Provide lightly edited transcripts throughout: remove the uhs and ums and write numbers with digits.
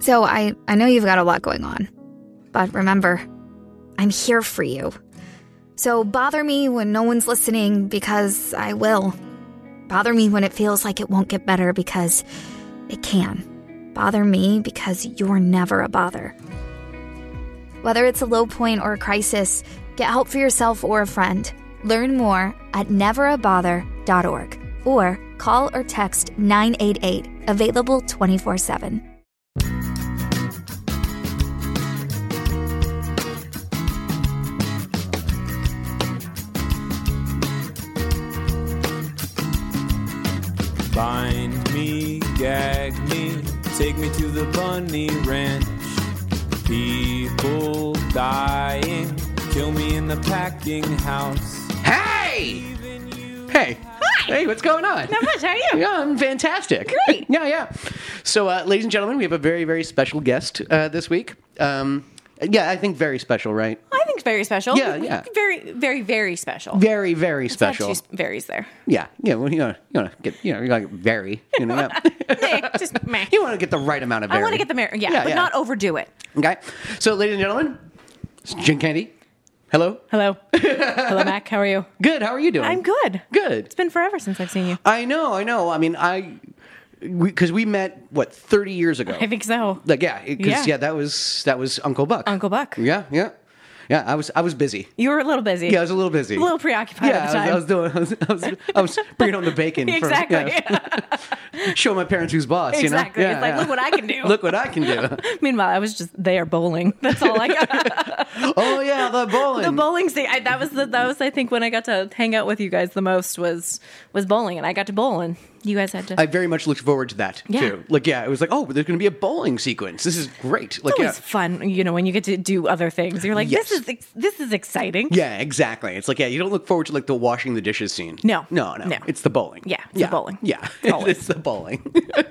So I know you've got a lot going on, but remember, I'm here for you. So bother me when no one's listening, because I will. Bother me when it feels like it won't get better, because it can. Bother me because you're never a bother. Whether it's a low point or a crisis, get help for yourself or a friend. Learn more at neverabother.org or call or text 988, available 24/7. Bind me, gag me, take me to the bunny ranch. People dying, kill me in the packing house. Hey! Hey. Hi. Hey, what's going on? Not much. How are you? Yeah, I'm fantastic. Great. Yeah. So, ladies and gentlemen, we have a very, very special guest this week. I think very special, right? I think it's very special. Yeah. Very, very, very special. Very, very special. Not two varies there. Yeah. Well, you want to get, you like very, yeah. Just meh. You want to get the right amount of very. I want to get the but not overdo it. Okay. So, ladies and gentlemen, it's Jen Candy. Hello. Hello. Hello, Mac. How are you? Good. How are you doing? I'm good. Good. It's been forever since I've seen you. I know. I mean, because we met 30 years ago. I think so. That was Uncle Buck. Uncle Buck. Yeah. I was busy. You were a little busy. Yeah, I was a little busy. A little preoccupied at the time. I was bringing home the bacon. Exactly. Showing my parents who's boss. Exactly. You know? It's like, look what I can do. Look what I can do. Meanwhile, I was just there bowling. That's all I got. Oh yeah, the bowling. The bowling thing. That was I think when I got to hang out with you guys the most was bowling, and I got to bowl, and you guys had to. I very much looked forward to that too. It was like, oh, there's going to be a bowling sequence. This is great. It's always fun, when you get to do other things. You're like, yes. this is exciting. Yeah, exactly. It's like, you don't look forward to the washing the dishes scene. No. It's the bowling. Yeah, it's the bowling. Yeah, Always. it's the bowling.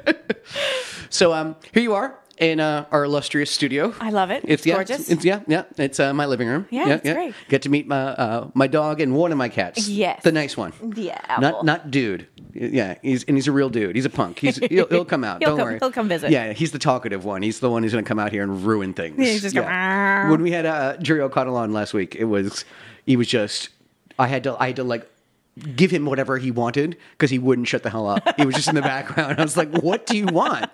So here you are in our illustrious studio. I love it. It's gorgeous. It's my living room. Yeah, it's great. Get to meet my dog and one of my cats. Yes, the nice one. Yeah, Apple. Not dude. Yeah, he's a real dude. He's a punk. He'll come out. Don't worry. He'll come visit. Yeah, he's the talkative one. He's the one who's going to come out here and ruin things. He's just going. When we had Jerry O'Connell on last week, he was just. I had to give him whatever he wanted because he wouldn't shut the hell up. He was just in the background. I was like, "What do you want?"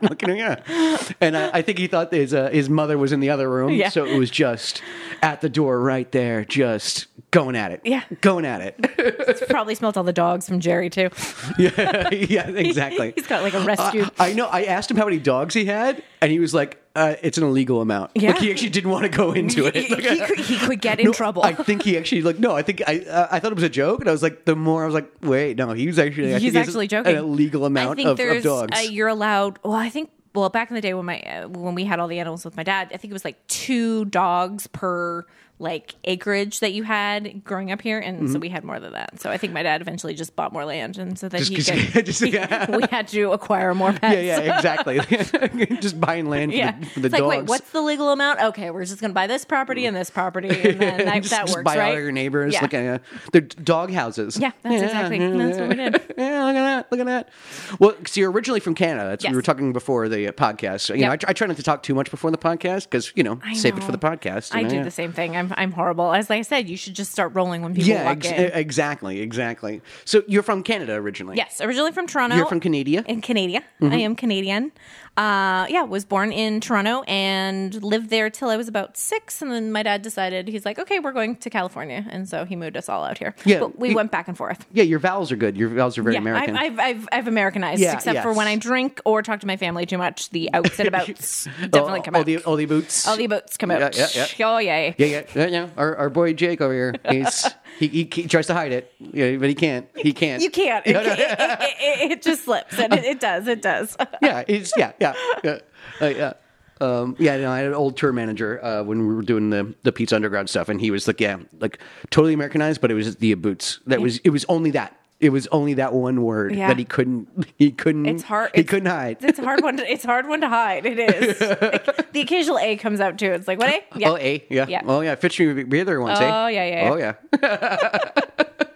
And I think he thought his mother was in the other room, so it was just at the door right there, just going at it. Yeah, going at it. It's probably smelled all the dogs from Jerry too. Yeah, exactly. He's got a rescue. I know. I asked him how many dogs he had, and he was like, it's an illegal amount. Yeah. He actually didn't want to go into it. He could get in trouble. I think he actually I think I thought it was a joke, and I was like, the more I was like, wait, no, he's actually joking. An illegal amount of dogs. You're allowed. Well, back in the day when we had all the animals with my dad, I think it was 2 dogs per acreage that you had growing up here, and so we had more than that. So I think my dad eventually just bought more land, and so that we had to acquire more pets. Yeah, exactly. Just buying land for the dogs. Wait, what's the legal amount? Okay, we're just going to buy this property and this property, and then that works, buy right? all your neighbors. Yeah. They're dog houses. Yeah, that's what we did. Yeah, look at that. Well, so you're originally from Canada. That's what we were talking before the podcast. So, I try not to talk too much before the podcast because, save it for the podcast. I do the same thing. I'm horrible. As I said, you should just start rolling when people walk in. Exactly. So you're from Canada originally? Yes, originally from Toronto. You're from Canada? In Canada. I am Canadian. Was born in Toronto and lived there till I was about 6. And then my dad decided, he's like, okay, we're going to California. And so he moved us all out here. Yeah, but we went back and forth. Yeah, your vowels are good. Your vowels are very American. I've Americanized, except for when I drink or talk to my family too much. The outs and abouts definitely come out. All the boots. All the boots come out. Yeah. Oh, yeah. Yeah. Our boy Jake over here, he tries to hide it, but he can't. You can't. It just slips, and it does. Yeah. I had an old tour manager when we were doing the Pizza Underground stuff, and he was totally Americanized, but it was the boots. It was only that. It was only that one word that he couldn't. It's hard. He couldn't hide. It's a hard one. It's a hard one to hide. It is. The occasional A comes out too. It's like, what A? Yeah. Oh, A. Yeah. Oh yeah. Fitch me breather once. Oh yeah. Oh yeah.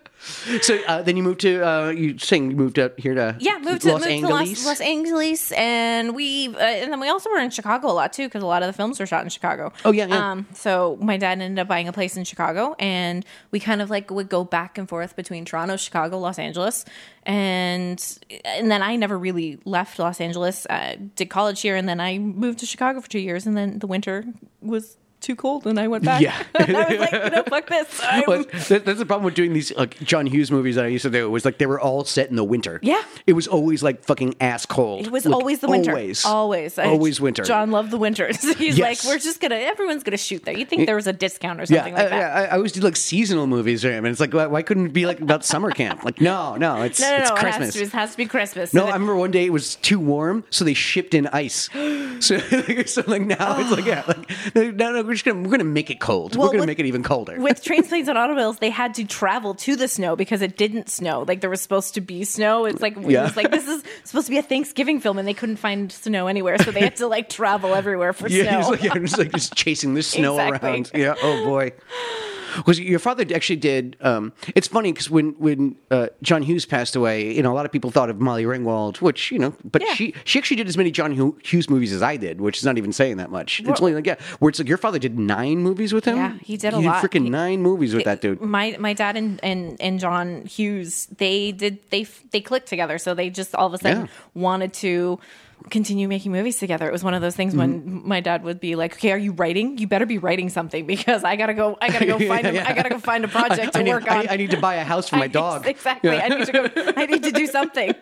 So then you moved to you saying you moved up here to moved to Los Angeles. Los Angeles, and then we also were in Chicago a lot too because a lot of the films were shot in Chicago. Oh, yeah. So my dad ended up buying a place in Chicago, and we kind of like would go back and forth between Toronto, Chicago, Los Angeles, and then I never really left Los Angeles. Did college here, and then I moved to Chicago for 2 years, and then the winter was too cold, and I went back. Yeah. And I was like, fuck this. Well, that's the problem with doing these like John Hughes movies that I used to do. It was like they were all set in the winter. Yeah. It was always like fucking ass cold. It was Like, always the winter. Always winter. John loved the winters. He's Yes. like, everyone's gonna shoot there. You think there was a discount or something like that? I always do like seasonal movies for him, and it's like, why couldn't it be like about summer camp? Like, no, it's No, Christmas. It has to be Christmas. No, And I remember one day it was too warm, so they shipped in ice. So like now it's like no, we're gonna make it cold. Well, we're gonna with- make it even colder. with trains, planes, and automobiles, they had to travel to the snow because it didn't snow. Like there was supposed to be snow. It's like it was like this is supposed to be a Thanksgiving film, and they couldn't find snow anywhere, so they had to like travel everywhere for Yeah, snow. it's like just chasing the snow Exactly. around. Yeah. Oh boy. Was your father actually did? It's funny because when John Hughes passed away, a lot of people thought of Molly Ringwald, which but Yeah. she actually did as many John Hughes movies as I did, which is not even saying that much. It's only like where it's like your father did 9 movies with him. Yeah, he did a lot. Freaking 9 movies with that dude. My dad and John Hughes, they clicked together, so they just all of a sudden Yeah. wanted to continue making movies together. It was one of those things when my dad would be like, "Okay, are you writing? You better be writing something because I gotta go find I gotta go find a project to work on. I need to buy a house for my dog. Exactly. Yeah. I need to do something.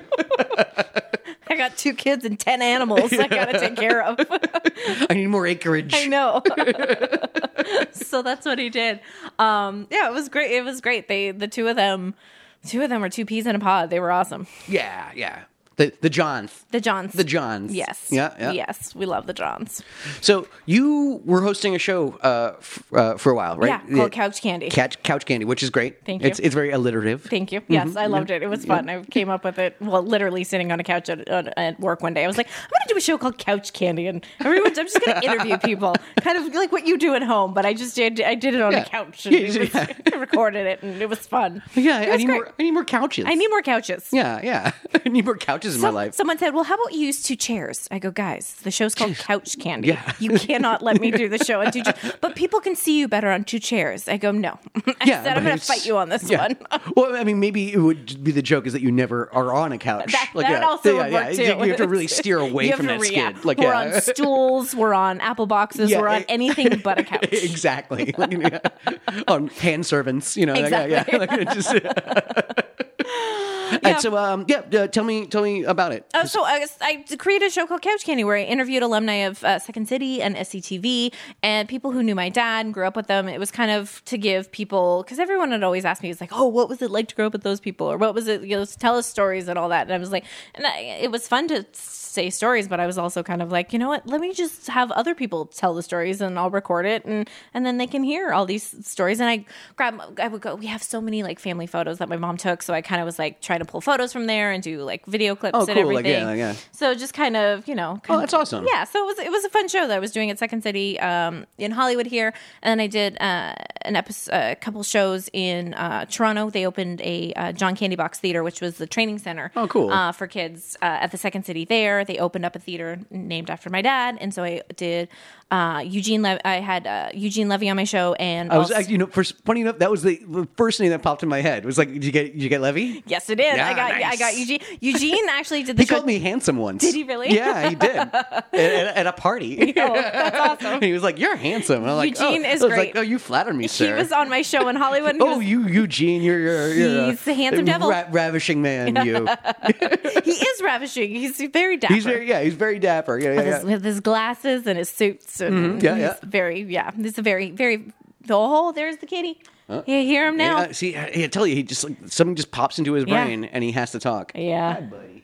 I got 2 kids and 10 animals I gotta take care of. I need more acreage. I know. So that's what he did. Yeah, it was great. It was great. The two of them were 2 peas in a pod. They were awesome. Yeah. The Johns. The Johns. The Johns. Yes. Yeah. Yes, we love the Johns. So you were hosting a show for a while, right? Yeah, called Couch Candy. Couch Candy, which is great. Thank you. It's very alliterative. Thank you. Yes, I loved it. It was fun. I came up with it, literally sitting on a couch at work one day. I was like, I'm going to do a show called Couch Candy, and I'm just going to interview people, kind of like what you do at home, but I did it on a couch, and I recorded it, and it was fun. Yeah, It I was need great. more. I need more couches. I need more couches. Yeah. I need more couches in my life. Someone said, well, how about you use 2 chairs? I go, guys, the show's called Couch Candy. Yeah. You cannot let me do the show on 2 chairs. But people can see you better on 2 chairs. I go, no. I said, I'm going to fight you on this one. Well, I mean, maybe it would be the joke is that you never are on a couch. That also would work too. You have to really steer away from that skid. Like, we're on stools, we're on apple boxes, Yeah, we're on anything but a couch. Exactly. On hand servants, Exactly. And so, tell me about it. So I created a show called Couch Candy where I interviewed alumni of Second City and SCTV and people who knew my dad and grew up with them. It was kind of to give people, because everyone had always asked me, it's like, oh, what was it like to grow up with those people? Or what was it, tell us stories and all that. And I was like, it was fun to say stories, but I was also kind of like, you know what, let me just have other people tell the stories and I'll record it and then they can hear all these stories. And I would go, we have so many like family photos that my mom took, so I kind of was like trying to pull photos from there and do like video clips and cool. everything. Like, yeah. So just kind of, that's awesome. Yeah, so it was a fun show that I was doing at Second City in Hollywood here, and then I did a couple shows in Toronto. They opened a John Candy Box Theater, which was the training center. Oh, cool. For kids at the Second City there. They opened up a theater named after my dad, and so I did Eugene Levy on my show, and funny enough, that was the first name that popped in my head. It was like, did you get Levy? Yes, it is. Yeah, I got nice. Eugene. Eugene actually did the He show. called me handsome once. Did he really? Yeah, he did. at a party. Oh, that's awesome. And he was like, "You're handsome." And I'm like, Eugene is I was great. like, "Oh, you flatter me, sir." He was on my show in Hollywood. And Oh, Eugene, you're He's the handsome devil. Ravishing man, you. he is ravishing. He's very dapper. He's very dapper. Yeah. With his glasses and his suits. And Yeah. He's a very, very. Oh, there's the kitty. You hear him now? Yeah, see, I tell you, he just something just pops into his brain and he has to talk. Yeah. Hi, buddy.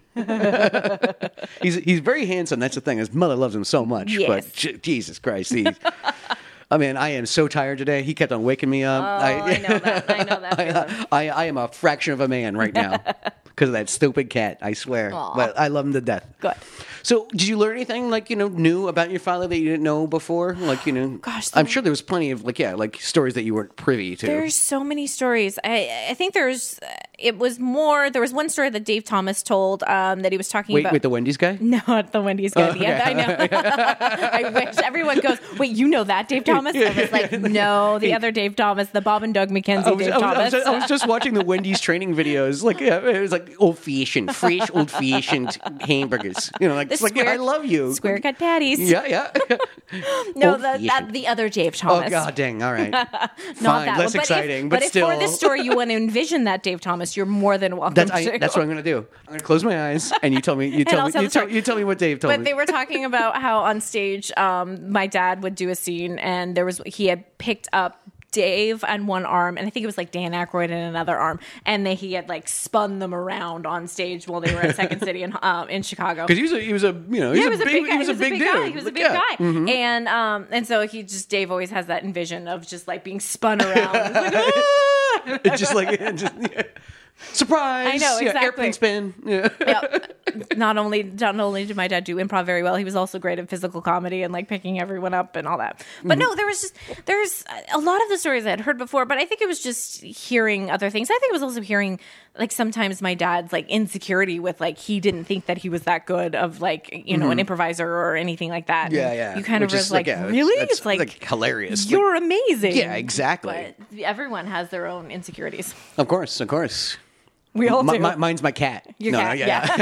He's very handsome. That's the thing. His mother loves him so much. Yes. But Jesus Christ, I mean, I am so tired today. He kept on waking me up. Oh, I know that. I know that feeling. I am a fraction of a man right now. because of that stupid cat. I swear, Aw. but I love him to death. Good. So, did you learn anything new about your father that you didn't know before? Gosh, I'm sure there was plenty of stories that you weren't privy to. There's so many stories. I think there was one story that Dave Thomas told that he was talking about. Wait, the Wendy's guy? No, not the Wendy's guy. okay. Yeah, I know. I wish everyone goes, wait, you know that Dave Thomas? I was like, no, the other Dave Thomas, the Bob and Doug McKenzie Dave Thomas. I was just watching the Wendy's training videos. It was like old-fashioned, fresh old-fashioned hamburgers. I love you. Square cut patties. Yeah. No, Old-fashioned. the other Dave Thomas. Oh, god dang. All right. Not Fine, that less one. exciting, but still. if for this story you want to envision that Dave Thomas, you're more than welcome That's to. what I'm going to do. I'm going to close my eyes, and you tell me. You tell I'll me. tell the story. You tell me what Dave told But me. they were talking about how on stage, my dad would do a scene, and he had picked up Dave on one arm, and I think it was like Dan Aykroyd in another arm, and he had spun them around on stage while they were at Second City in Chicago. Because he was a big dude. He was a big guy. He was a big guy. Mm-hmm. And so Dave always has that envision of just being spun around. It's like, surprise! I know, exactly. Airplane spin. Yeah. Yep. Not only did my dad do improv very well, he was also great at physical comedy and picking everyone up and all that. But no, there's a lot of the stories I had heard before, but I think it was just hearing other things. I think it was also hearing sometimes my dad's insecurity with he didn't think that he was that good of an improviser or anything like that. Yeah. You kind Which of is was really? It's It's hilarious. you're amazing. Yeah, exactly. But everyone has their own insecurities. Of course. We all do. Mine's my cat. Your cat,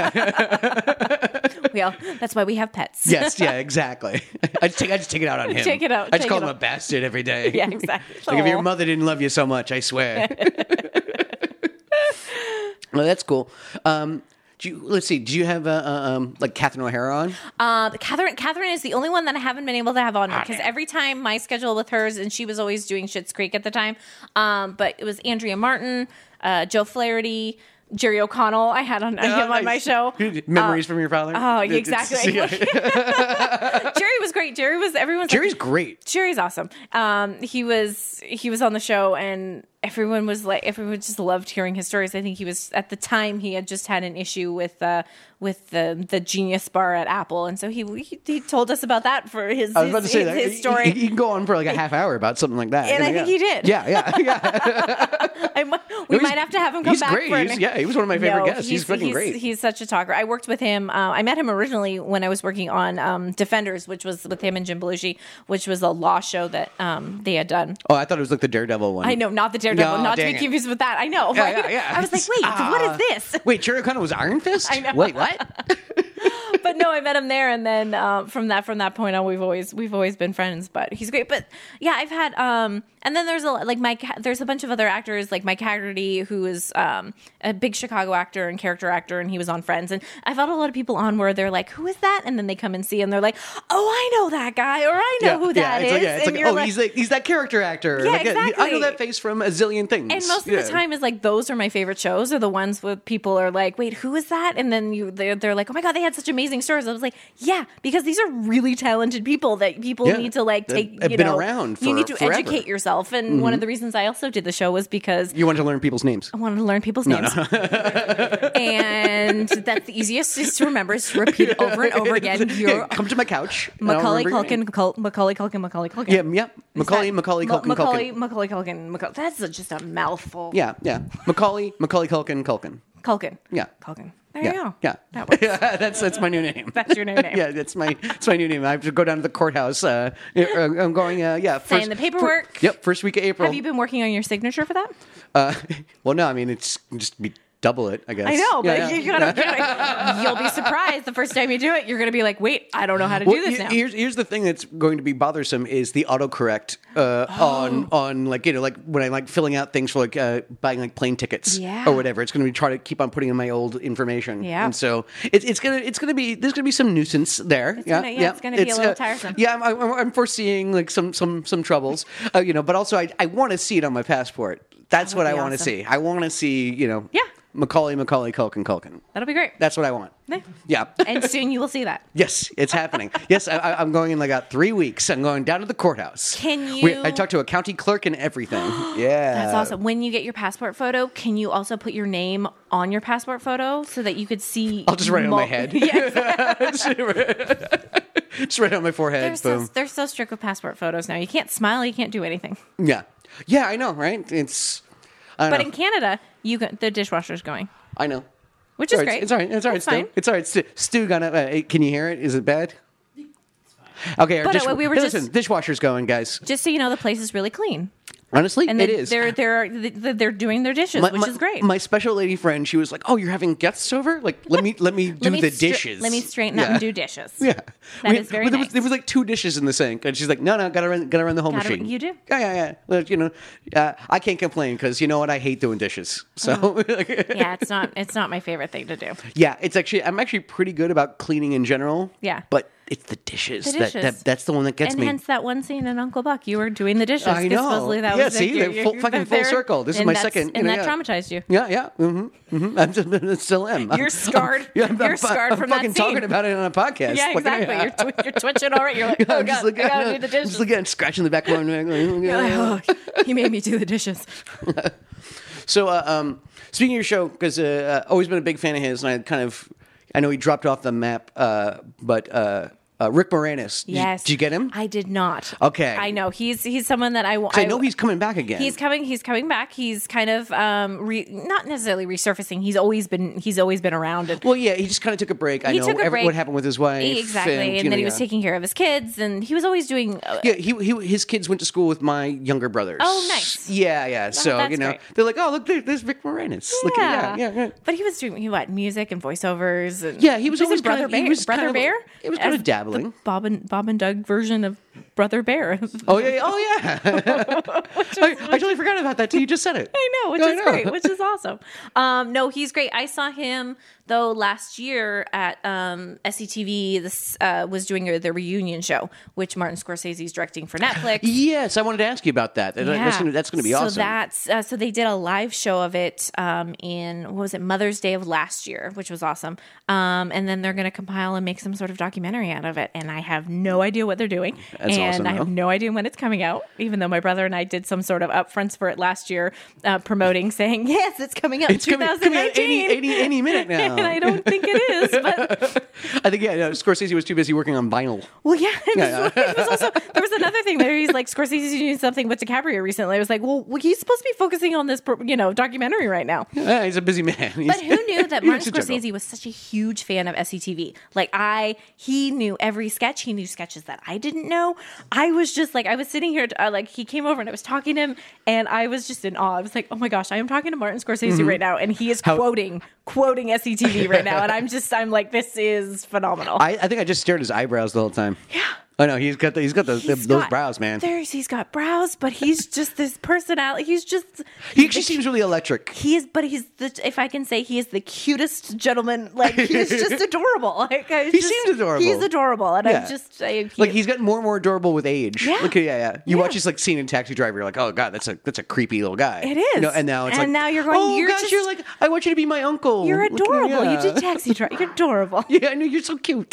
yeah. That's why we have pets. Yes, yeah, exactly. I just take it out on him. Take it out. I just Take call it him out. a bastard every day. Yeah, exactly. If your Aw. mother didn't love you so much, I swear. Well, that's cool. Let's see. Do you have Catherine O'Hara on? Catherine is the only one that I haven't been able to have on because every time my schedule with hers, and she was always doing Schitt's Creek at the time. But it was Andrea Martin, Joe Flaherty, Jerry O'Connell. I had him on my show. Memories from your father. Oh, exactly. Jerry was great. Jerry's great. Jerry's awesome. He was on the show, and everyone just loved hearing his stories. I think he was at the time he had just had an issue with the Genius Bar at Apple, and so he told us about that for his. I was about to say that his story. He can go on for a half hour about something like that, And I think he did. Yeah. We might have to have him come he's back. Great. He was one of my favorite guests. He's freaking great. He's such a talker. I worked with him. I met him originally when I was working on Defenders, which was with him and Jim Belushi, which was a law show that they had done. Oh, I thought it was the Daredevil one. I know, not the Daredevil, No, not to dang be it. confused with that. I know, Yeah, right? yeah. I was like, wait, what is this? Wait, Jerry O'Connell was Iron Fist? I know. Wait, what? But no, I met him there, and then from that point on, we've always been friends. But he's great. But yeah, I've had and then there's there's a bunch of other actors like Mike Haggerty, who is a big Chicago actor and character actor, and he was on Friends. And I've had a lot of people on where they're like, "Who is that?" And then they come and see, and they're like, "Oh, I know that guy, or I know who that is." It's and like, you're oh, he's that character actor. Yeah, I know exactly. that face from a zillion things. And most of the time is those are my favorite shows, are the ones where people are like, wait, who is that? And then they're like, oh my God, they had such amazing stories. I was like, yeah, because these are really talented people that people need to take, They've been around you need to forever. educate yourself. And one of the reasons I also did the show was because You want to learn people's names. I wanted to learn people's names. And that's the easiest is to remember, is to repeat it over and over again. You're Come to my couch. and I'll Macaulay remember your name. Culkin, Macaulay Culkin. Yeah. Macaulay Culkin. Macaulay Culkin. That's just a mouthful. Yeah. Macaulay Culkin. Culkin. Yeah. Culkin. There you go. Yeah. That works. That's my new name. That's your new name. Yeah, it's my new name. I have to go down to the courthouse. I'm going. Sign the paperwork. First week of April. Have you been working on your signature for that? Well, no. I mean, it's just be double it. I guess. I know, but Yeah. you'll be surprised the first time you do it. You're going to be like, "Wait, I don't know how to do this now." Here's the thing that's going to be bothersome is the autocorrect on when I'm filling out things for buying plane tickets Yeah. or whatever. It's going to be trying to keep on putting in my old information. Yeah. And so it's going to be there's going to be some nuisance there. It's gonna be a little tiresome. Yeah, I'm foreseeing some troubles. But also I want to see it on my passport. That's That would what I be want to awesome. see. I want to see Yeah. Macaulay, Culkin. That'll be great. That's what I want. Yeah. Yeah. And soon you will see that. Yes, it's happening. Yes, I'm going in like 3 weeks. I'm going down to the courthouse. Can you- I talked to a county clerk and everything. Yeah. That's awesome. When you get your passport photo, can you also put your name on your passport photo so that you could see? I'll just write it on my head. Yeah, Just right on my forehead. Boom. they're so strict with passport photos now. You can't smile. You can't do anything. Yeah. Yeah, I know, right? I But know. in Canada, the dishwasher's going, I know. which is It's great. It's all right. It's all right, That's Stu. fine. It's all right. Stu got it. Can you hear it? Is it bad? Okay, But, we were listen, just- dishwasher's going, guys. Just so you know, the place is really clean, Honestly, and it is. they're doing their dishes, which is great. My special lady friend, she was like, "Oh, you're having guests over? Like, let me do the dishes. Let me straighten up and do dishes. Yeah, That is very there nice. There was like 2 dishes in the sink, and she's like, "No, gotta run the whole Gotta- machine." you do. Yeah. Well, I can't complain because you know what? I hate doing dishes. So Yeah, it's not my favorite thing to do. yeah, I'm actually pretty good about cleaning in general. Yeah. but it's the dishes. The dishes. That's the one that gets And me. hence that one scene in Uncle Buck, you were doing the dishes. I 'cause know. Supposedly that Yeah, was see, they're fucking full circle. This is my second, and that yeah. traumatized you. Yeah. I still am. You're scarred. You're scarred from that fucking scene. talking about it on a podcast. Yeah, Like, exactly. You're twitching already. You're like, oh I'm just god, looking, I gotta do the dishes. Just looking, scratching the back of my You're like, oh, he made me do the dishes. So, speaking of your show, because always been a big fan of his, and I know he dropped off the map, but Rick Moranis. Yes. Did you get him? I did not. Okay. I know he's someone that I know he's coming back again. He's coming back. He's kind of not necessarily resurfacing. He's always been around. And Well, yeah, he just kind of took a break. I He know took a break. what happened with his wife. exactly, and then he was taking care of his kids, and he was always doing. Yeah, his kids went to school with my younger brothers. Oh, nice. Yeah. So that's great. great. They're like, oh, look, there's Rick Moranis. Look at yeah. But he was doing music and voiceovers. And Yeah, he was in always Brother kinda- he Bear. was Brother kind of- Bear. it was kind of As dabbling. the Bob and Doug version of Brother Bear. Oh yeah. I totally forgot about that till you just said it. I know, which is great, which is awesome. No, he's great. I saw him though last year at SCTV. This was doing the reunion show, which Martin Scorsese is directing for Netflix. Yes, I wanted to ask you about that. That's going to be awesome. So that's so they did a live show of it in what was it, Mother's Day of last year, which was awesome. And then they're going to compile and make some sort of documentary out of it. And I have no idea what they're doing, That's and awesome, I have though. no idea when it's coming out. Even though my brother and I did some sort of upfronts for it last year, promoting, saying yes, it's coming out in coming out 2019. any minute now. And I don't think it is, but I think Scorsese was too busy working on vinyl. well, yeah. It was also, there was another thing there. He's like, Scorsese's doing something with DiCaprio recently. I was like, well, he's supposed to be focusing on this, documentary right now. Yeah, he's a busy man. But who knew that He's Martin a general. Scorsese was such a huge fan of SCTV? Like he knew every sketch. He knew sketches that I didn't know. I was just like, I was sitting here, he came over and I was talking to him, and I was just in awe. I was like, oh my gosh, I am talking to Martin Scorsese right now, and he is quoting SCTV right now, and I'm like, this is phenomenal. I think I just stared at his eyebrows the whole time. Yeah. I know he's got those brows, man. He's got brows, but he's just this personality. He actually seems really electric. He's if I can say, he is the cutest gentleman. Like, he's just adorable. Like, He seems adorable. He's adorable, and Yeah. He's gotten more and more adorable with age. Yeah. Look, yeah. You Yeah. watch his scene in Taxi Driver, you're like, oh god, that's a creepy little guy. It is. And now it's And like, now you're going, oh you're gosh, just- you're like, I want you to be my uncle. You're Look, adorable. yeah. You did Taxi Driver. You're adorable. Yeah, I know, you're so cute.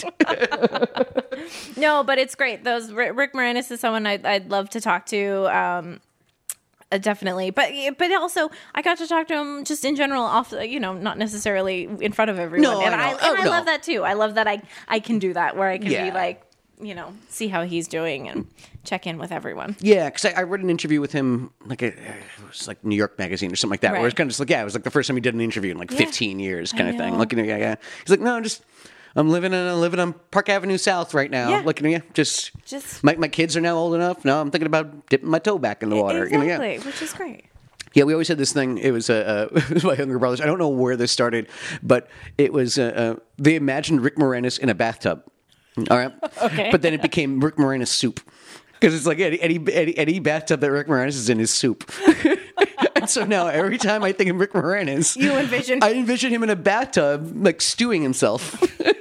No, but it's great. Rick Moranis is someone I'd love to talk to. Definitely, but also I got to talk to him just in general, off not necessarily in front of everyone. No, and I know. I No. love that too. I love that I can do that, where I can Yeah. be like, see how he's doing and check in with everyone. Yeah, because I read an interview with him, it was like New York Magazine or something like that, where Right. it's kind of just like, it was like the first time he did an interview in 15 years, kind of thing. know. Looking at he's like, no, I'm living on Park Avenue South right now. Yeah. Looking at just my kids are now old enough. Now I'm thinking about dipping my toe back in the water. Exactly, which is great. Yeah, we always had this thing. It was, it was my younger brothers. I don't know where this started, but it was they imagined Rick Moranis in a bathtub. All right, Okay. But then it became Rick Moranis soup, because it's like any bathtub that Rick Moranis is in is soup. And so now every time I think of Rick Moranis, You envision- I envision him in a bathtub, like stewing himself.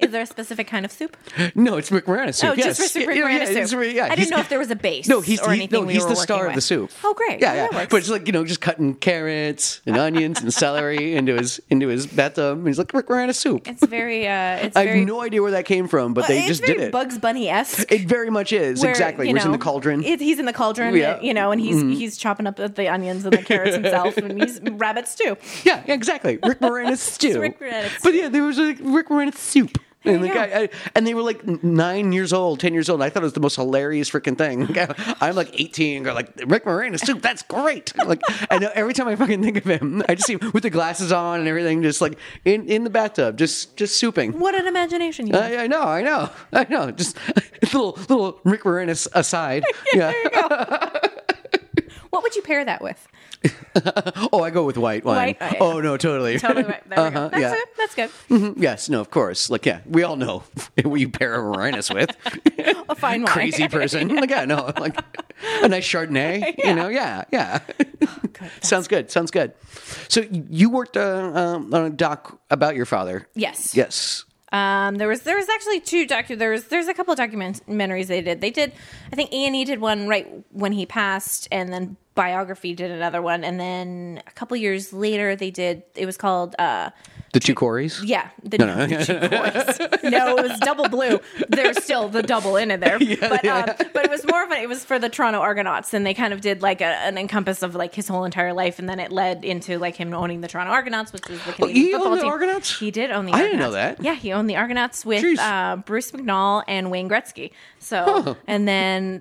Is there a specific kind of soup? No, it's Rick Moranis soup. Oh, just yes. for Rick Moranis it's soup. really- yeah, I didn't know if there was a base. No, he's or anything he's we the were star working of the with. soup. Oh, great. Yeah, Well, yeah. that works. But it's like just cutting carrots and onions and celery into his bathtub. And he's like, Rick Moranis soup. It's very. It's I very. have no idea where that came from, but they it's just very did it. Bugs Bunny-esque. It very much is exactly. He's in the cauldron. He's in the cauldron, Yeah. and he's chopping up the onions and the carrots himself, and he's rabbit stew. Yeah, exactly. Rick Moranis stew. Rick Moranis But yeah, there was a Rick Moranis soup. There And you the go. guy, and they were like 9 years old, 10 years old. I thought it was the most hilarious freaking thing. I'm like 18 and go like, Rick Moranis soup, that's great. Like, I know every time I fucking think of him, I just see him with the glasses on and everything, just like in the bathtub, just souping. What an imagination you have. I know. Just little Rick Moranis aside. Yeah. There you go. What would you pair that with? Oh, I go with white wine. White? Oh, yeah. Oh no, totally. Totally right. There we go. That's yeah. it. That's good. Yes, no, of course. Like, yeah, we all know what you pair a Moranis with. A fine wine. Crazy person. Like, yeah, no, like a nice Chardonnay. Yeah. You know, yeah. Good. Sounds good. So you worked on a doc about your father. Yes. Yes. There was actually there's a couple of documentaries they did. I think A&E did one right when he passed, and then Biography did another one, and then a couple years later it was called The Two Corys? yeah, the two boys. No, it was Double Blue. There's still the double in it there, but it was more of it was for the Toronto Argonauts, and they kind of did like an encompass of like his whole entire life, and then it led into like him owning the Toronto Argonauts, which is the Canadian he football owned the team. Argonauts? He did own the I Argonauts. didn't know that. Yeah, he owned the Argonauts with Jeez. Bruce McNall and Wayne Gretzky. So, and then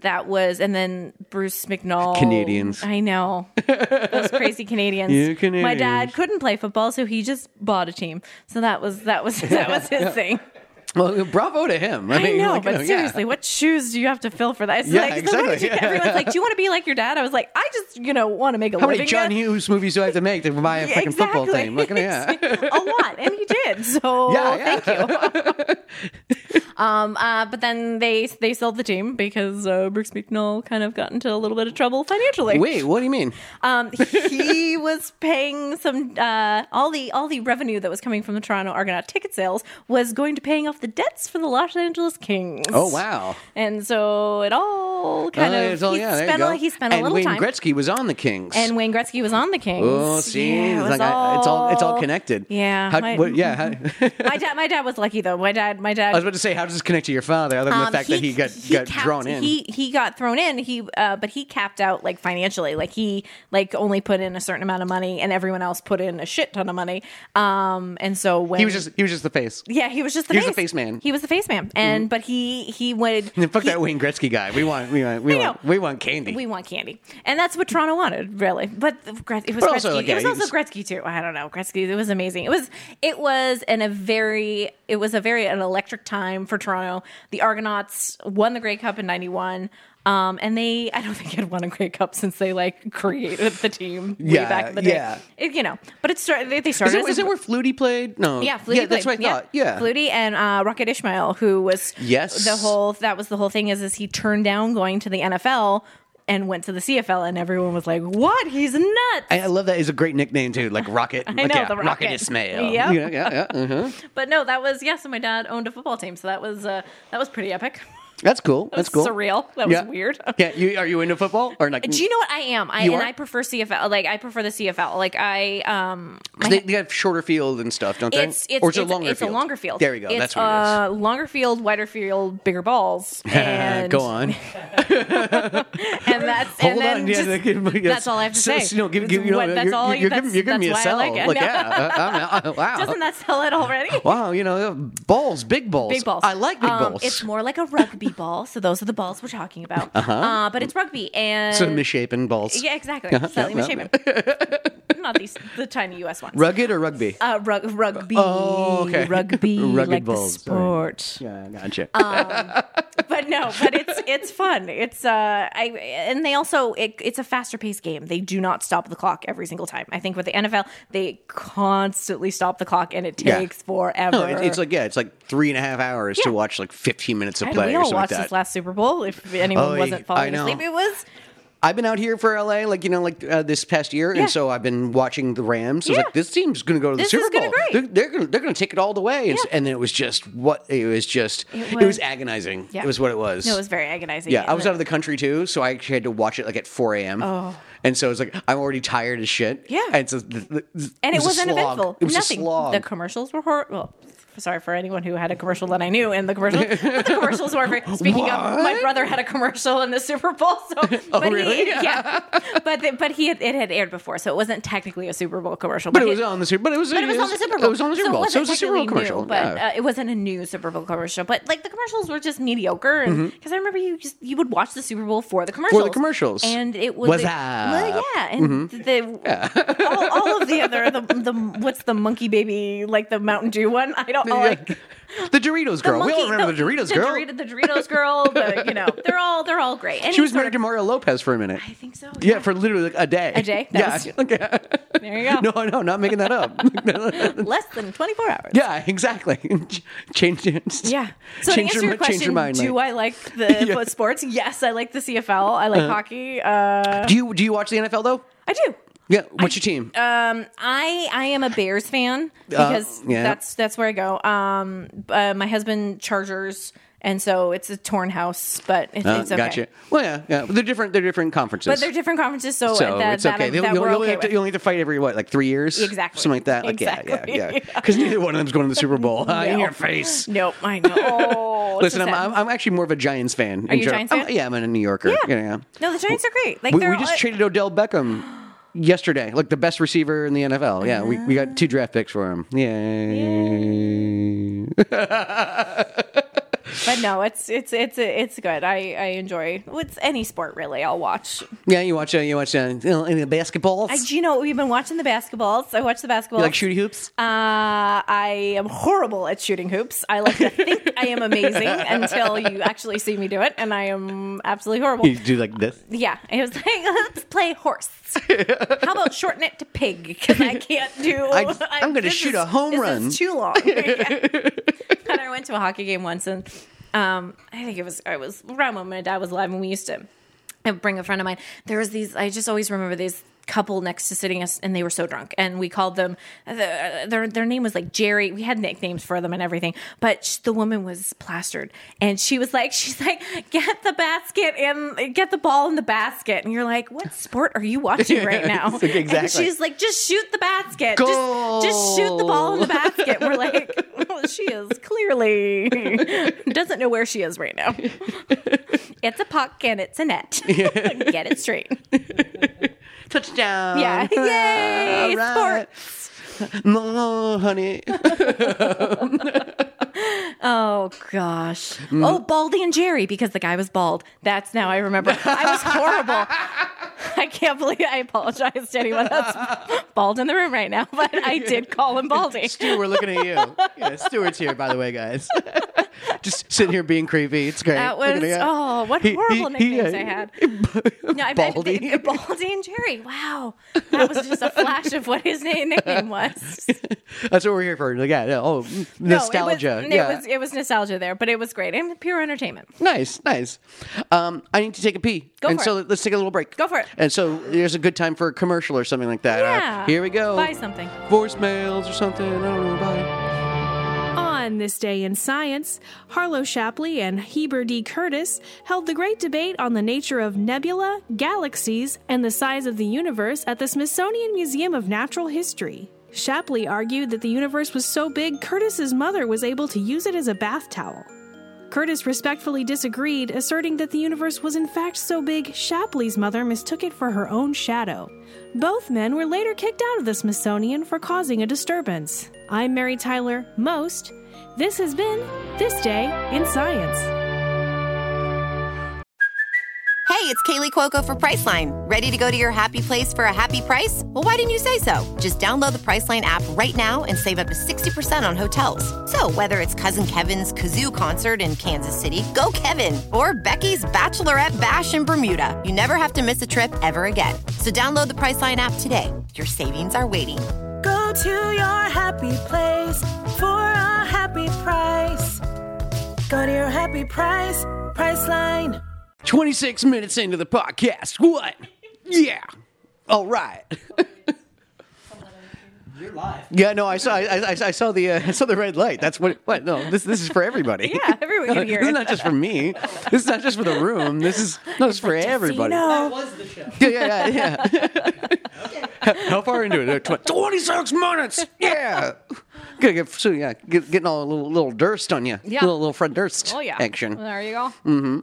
Bruce McNall. Canadians. I know. Those crazy Canadians. You Canadians. My dad couldn't play football, so he just bought a team. So that was his thing. Well, bravo to him. I mean, know, like, but you know, seriously, what shoes do you have to fill for that? It's Yeah, like, exactly. Everyone's like, do you want to be like your dad? I was like, I just, want to make a How living. many John Hughes movies do I have to make to buy a freaking football team? Like, yeah. A lot, and he did. So Yeah. thank you. But then they sold the team because Bruce McNall kind of got into a little bit of trouble financially. Wait, what do you mean? He was paying some all the revenue that was coming from the Toronto Argonaut ticket sales was going to paying off the debts for the Los Angeles Kings. Oh, wow. And so it all kind of It's all- he yeah, there you spent go. he spent a and little Wayne time. Gretzky was on the Kings. And Wayne Gretzky was on the Kings. Oh, see, Yeah, it's, like it's all connected. Yeah, How, my- what, yeah. My dad was lucky though. My dad. I was about to say, how does this connect to your father, other than the fact that he got capped- drawn in? He got thrown in. But he capped out like financially. Like he only put in a certain amount of money, and everyone else put in a shit ton of money. And so when he was just the face. yeah, he was just the He was face. the face man. He was the face man, and but he would. Fuck he- that Wayne Gretzky guy. We want candy. We want candy, and that's what Toronto wanted, really. But it was But Gretzky. also, like, It was yeah, also Gretzky too. I don't know, Gretzky. It was amazing. It was a very an electric time for Toronto. The Argonauts won the Grey Cup in '91. And I don't think had won a Grey Cup since they like created the team way Yeah, back in the day. yeah. But it started. They started. Is that where Flutie played? No. Yeah, Flutie that's played. what I thought. Yeah. Flutie and Rocket Ishmael, who was Yes. that was the whole thing is he turned down going to the NFL and went to the CFL, and everyone was like, "What? He's nuts!" I love that. It's a great nickname too, like Rocket. I know, the Rocket. Ismail. Yep. Yeah. But no, that was So my dad owned a football team, so that was pretty epic. That's cool. That's cool. Surreal. That was weird. Yeah. Are you into football or like? Do you know what I am? You are? I prefer CFL. Like I prefer the CFL. Like They have shorter field and stuff, don't they? Or is it longer it's field? a longer field. There we go. It's That's what it is. longer field, wider field, bigger balls. And Go on. And that's Hold and on. then that's all I have to say. That's all you're giving me a that's why I sell. like it. Like, yeah. Wow. Doesn't that sell it already? Wow. Balls, big balls. Big balls. I like big balls. It's more like a rugby ball. So those are the balls we're talking about. But it's rugby and So misshapen balls. yeah, exactly. Slightly misshapen. Not the tiny US ones. Rugged or rugby? Rugby. Oh, okay. Rugby, Rugged like balls, the sport. Yeah, gotcha. But it's fun. It's and they also it's a faster paced game. They do not stop the clock every single time. I think with the NFL, they constantly stop the clock, and it Yeah. takes forever. No, it's like 3.5 hours to Yeah. watch like 15 minutes of And play we or all something watched like this that. last Super Bowl. If anyone Oh, wasn't I falling know. asleep, it was I've been out here for LA, this past year, Yeah. and so I've been watching the Rams. I was Yeah. like, this team's going to go to the This Super is gonna Bowl. be great. They're going to take it all the way. And, Yeah. and it was just it was agonizing. Yeah. It was what it was. No, it was very agonizing. Yeah, I And was out of the country too, so I actually had to watch it at 4 a.m. Oh. And so it's like I'm already tired as shit. Yeah. and so And it was a wasn't slog. eventful. It was Nothing. a slog. The commercials were horrible. Well, sorry for anyone who had a commercial that I knew in the commercial. But the commercials were very. Speaking of, my brother had a commercial in the Super Bowl. So, but really? it had aired before, so it wasn't technically a Super Bowl commercial. But it was on the Super. But it was on the Super Bowl. It was on the Super Bowl. So it was a Super Bowl technically commercial. new, but yeah. it wasn't a new Super Bowl commercial. But like the commercials were just mediocre, and because I remember you would watch the Super Bowl for the commercials. And it was What's well, yeah, and all of the other the what's the monkey baby, like the Mountain Dew one? I don't know. Like the Doritos girl. We all remember the Doritos girl. The Doritos girl. They're all great. And She was married to Mario Lopez for a minute. I think so. Yeah, for literally a day. A day? Yeah. There you go. No, not making that up. Less than 24 hours. Yeah, exactly. Change it. Yeah. So to answer your question, change your mind. do I like the sports? Yes, I like the CFL. I like hockey. Do you watch the NFL though? I do. Yeah. What's your team? I am a Bears fan because yeah. that's where I go. My husband Chargers, and so it's a torn house, but it's okay. Gotcha. Well, yeah. They're different conferences. But they're different conferences, so it's okay. that we're okay with. You only have to fight every 3 years? Exactly. Something like that. Exactly. Yeah. Because neither one of them's going to the Super Bowl. In No. your face. Nope, I know. Listen, I'm actually more of a Giants fan. Are you a Giants fan? Yeah, I'm a New Yorker. Yeah. No, the Giants are great. Like We they're just traded Odell Beckham yesterday, like the best receiver in the NFL. Yeah, we got 2 draft picks for him. Yay. But no, it's good. I enjoy it's any sport really. I'll watch. Yeah, you watch any basketballs? Do you know we've been watching the basketballs? I watch the basketballs. You like shooty hoops? I am horrible at shooting hoops. I like to think I am amazing until you actually see me do it, and I am absolutely horrible. You do like this? Yeah, it was like let's play horse. How about shorten it to pig? Because I can't do. I'm going to shoot a home run. This is too long. And I went to a hockey game once, and I think I was around when my dad was alive, and we used to bring a friend of mine. There was these. I just always remember these couple next to sitting us, and they were so drunk, and we called them. Their name was like Jerry. We had nicknames for them and everything, but the woman was plastered, and she's like, get the basket and get the ball in the basket, and you're like, what sport are you watching right now? Exactly. And she's like, just shoot the basket, Goal! just shoot the ball in the basket. We're like, well, she is clearly doesn't know where she is right now. It's a puck and it's a net. Get it straight. Touchdown. Yeah. Yay. All right. Sports. No, honey. Oh, gosh. Oh, Baldy and Jerry, because the guy was bald. That's now I remember. I was horrible. I can't believe I apologize to anyone that's bald in the room right now, but I did call him Baldy. Stu, we're looking at you. Yeah, Stuart's here, by the way, guys. Just sitting here being creepy. It's great. That was, what horrible nicknames I had. No, Baldy. Baldy and Jerry. Wow. That was just a flash of what his nickname was. That's what we're here for. Like, nostalgia. It was nostalgia there, but it was great. And pure entertainment. Nice. I need to take a pee. Go and for so it. let's take a little break. Go for it. And so there's a good time for a commercial or something like that. Yeah. Here we go. Buy something. Voicemails or something. I don't know. Bye. On this day in science, Harlow Shapley and Heber D. Curtis held the great debate on the nature of nebula, galaxies, and the size of the universe at the Smithsonian Museum of Natural History. Shapley argued that the universe was so big Curtis's mother was able to use it as a bath towel. Curtis respectfully disagreed, asserting that the universe was in fact so big Shapley's mother mistook it for her own shadow. Both men were later kicked out of the Smithsonian for causing a disturbance. I'm Mary Tyler Most. This has been This Day in Science. Hey, it's Kaylee Cuoco for Priceline. Ready to go to your happy place for a happy price? Well, why didn't you say so? Just download the Priceline app right now and save up to 60% on hotels. So whether it's Cousin Kevin's Kazoo Concert in Kansas City, go Kevin, or Becky's Bachelorette Bash in Bermuda, you never have to miss a trip ever again. So download the Priceline app today. Your savings are waiting. Go to your happy place for a happy price. Go to your happy price, Priceline. 26 minutes into the podcast. What? Yeah. All right. You're live. Yeah, no, I saw the red light. That's what? No, this is for everybody. Yeah, everyone can hear This is it. not just for me. This is not just for the room. This is for everybody. That was the show. Yeah. How far into it? 26 minutes. Yeah. Getting all a little durst on you. Yeah. Little front durst Oh yeah. action. There you go.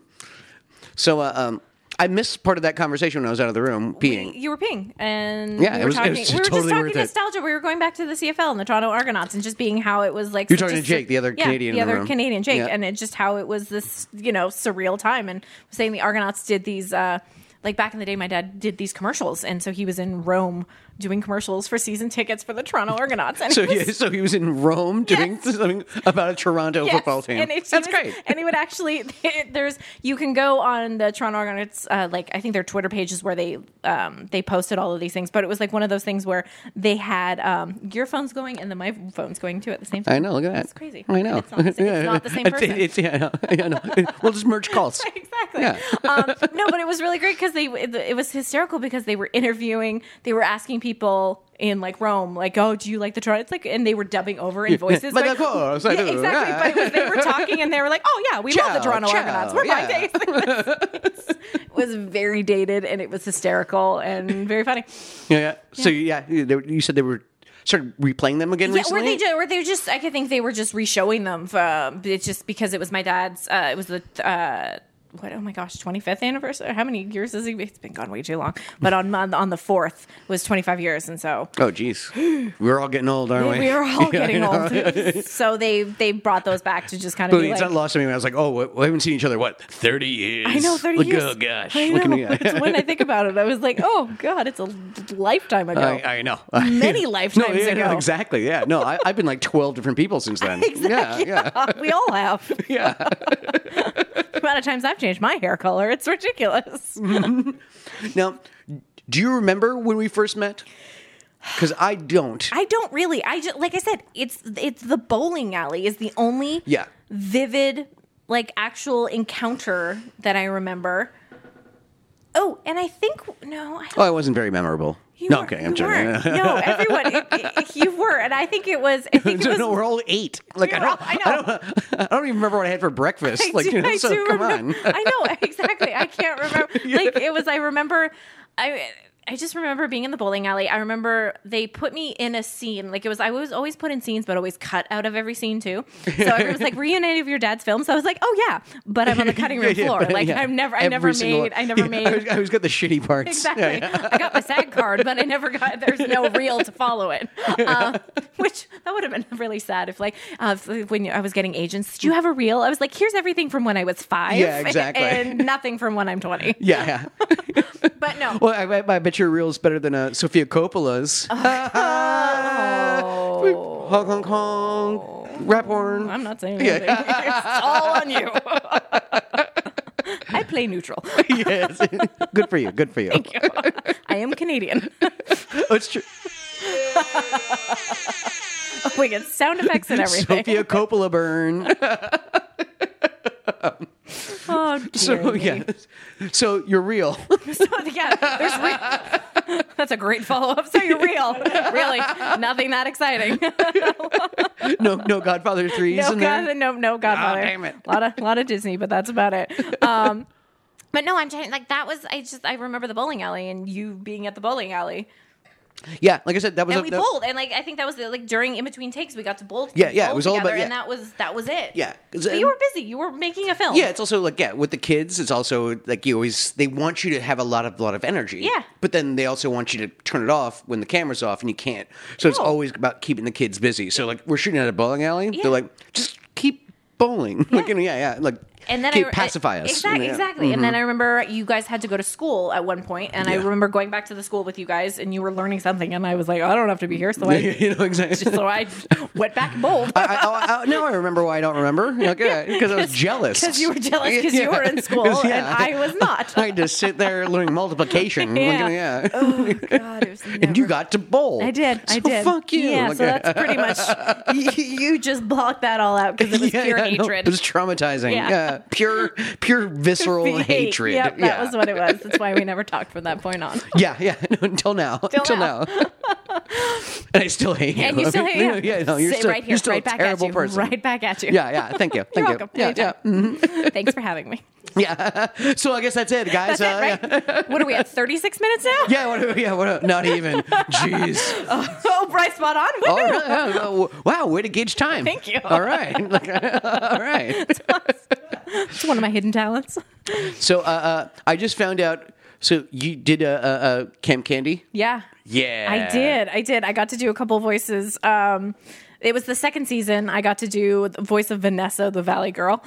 So, I missed part of that conversation when I was out of the room peeing. You were peeing, and Yeah, we it were was talking. just we were totally just talking worth it. nostalgia. We were going back to the CFL and the Toronto Argonauts, and just being how it was like. You're such talking a to Jake, the other Canadian the in the other room. Canadian Jake, Yeah. and it just how it was this surreal time, and saying the Argonauts did these. Like back in the day, my dad did these commercials, and so he was in Rome doing commercials for season tickets for the Toronto Argonauts. And So he was in Rome doing Yes. something about a Toronto football team. And That's great. And he would actually, you can go on the Toronto Argonauts, like I think their Twitter pages where they posted all of these things, but it was like one of those things where they had your phone's going and then my phone's going too at the same time. I know. Look at that. It's crazy. I know. It's not the same person. I know. We'll just merge calls. Exactly. Yeah. No, but it was really great because it was hysterical because they were asking people in like Rome, like, oh, do you like the Toronto? It's like, and they were dubbing over in voices. But going, of course, I do. exactly. Yeah. But it was, they were talking and they were like, oh yeah, we love the Ciao, Toronto ciao, Argonauts. We're yeah. fine. It was very dated and it was hysterical and very funny. Yeah. So you said they were started replaying them again recently. Or they just, I think they were just re-showing them. It's just because it was my dad's. It was the. Oh my gosh, 25th anniversary. How many years is it? It's been gone way too long. But on the 4th was 25 years, and so Oh, geez, we're all getting old, aren't we? we are all Yeah, getting I know. old. So they brought those back to just kind of But be it's like, not lost on me when I was like, oh, we haven't seen each other, 30 years? I know, 30 Look, years. Oh, gosh. I Look at know. me. It's when I think about it, I was like, oh god, it's a lifetime ago. I know. Many lifetimes no, ago. exactly. Yeah. No, I've been like 12 different people since then. Exactly. Yeah. We all have. Yeah. The amount of times I've changed my hair color, it's ridiculous. Now, do you remember when we first met? Because I don't. I don't really. I just, like I said, it's the bowling alley is the only Yeah. vivid like actual encounter that I remember. Oh, and I think no, I don't. Oh, it wasn't very memorable. You No, weren't- okay, I'm you joking. weren't. No, everyone, you were, and I think it was. I think it was No, we're all 8. Like We were all- I know. I don't even remember what I had for breakfast. I do come remember. on. I know exactly. I can't remember. Like it was. I remember. I just remember being in the bowling alley. I remember they put me in a scene. Like it was. I was always put in scenes, but always cut out of every scene too. So it was like, "Were you in any of your dad's films?" So I was like, "Oh yeah," but I'm on the cutting room floor. Like I never Every single- made. I never made. I always got the shitty parts. Exactly. Yeah. I got my SAG card, but I never got. There's no reel to follow it. Which that would have been really sad if, like, when I was getting agents, did you have a reel? I was like, here's everything from when I was 5. Yeah, exactly. And nothing from when I'm 20. Yeah. But no. Well, I bet your reel's better than Sofia Coppola's. Oh. Hong Kong Kong. Rap horn. I'm not saying anything. It's all on you. I play neutral. Yes. Good for you. Good for you. Thank you. I am Canadian. Oh, it's true. We get sound effects and everything. Sofia Coppola burn. Oh, dear So me. yeah. So you're real. So, yeah, there's that's a great follow-up. So you're real. Really, nothing that exciting. No Godfather 3s in there. No Godfather. Oh, damn it. A lot of Disney, but that's about it. But no, I'm trying. Like that was. I remember the bowling alley and you being at the bowling alley, Yeah, like I said, that was and we bowled, and like I think that was like during in between takes we got to bowl. Yeah, it bowl was all about- together, yeah. and that was it. Yeah. But you were busy. You were making a film. Yeah, it's also like with the kids, it's also like they want you to have a lot of energy. Yeah. But then they also want you to turn it off when the camera's off and you can't. So it's No. always about keeping the kids busy. So like we're shooting at a bowling alley. Yeah. They're like, just keep bowling. Like like And then pacify us. Exactly. Yeah. Exactly. And then I remember you guys had to go to school at one point, and I Yeah. remember going back to the school with you guys, and you were learning something, and I was like, I don't have to be here, so I Exactly. so I went back and bowled. Now I remember why I don't remember. Because I was jealous. Because you were jealous because you were in school and I was not. I had to sit there learning multiplication. Yeah. Oh God, it was never... And you got to bowl. I did. So I did. Fuck you. Yeah. Like, So that's pretty much you just blocked that all out because it was pure hatred. No, it was traumatizing. Yeah. yeah. Pure visceral hatred. Yep, that was what it was. That's why we never talked from that point on. Yeah. Until now. Until now. And I still hate you. And you still hate Yeah, no, you're Sit still, right here, you're still right a back terrible at you, person. right back at you. Yeah. Thank you. You're Thank welcome. you. Yeah. Thanks for having me. Yeah. So I guess that's it, guys. That's it, right? What are we at? 36 minutes now? Yeah. Not even. Jeez. Oh, Bryce, spot on. All Woohoo! right. Wow. Way to gauge time. Thank you. All right. All right. It's one of my hidden talents. So I just found out. So you did Camp Candy? Yeah. Yeah. I did. I got to do a couple voices. It was the second season. I got to do the voice of Vanessa, the Valley Girl.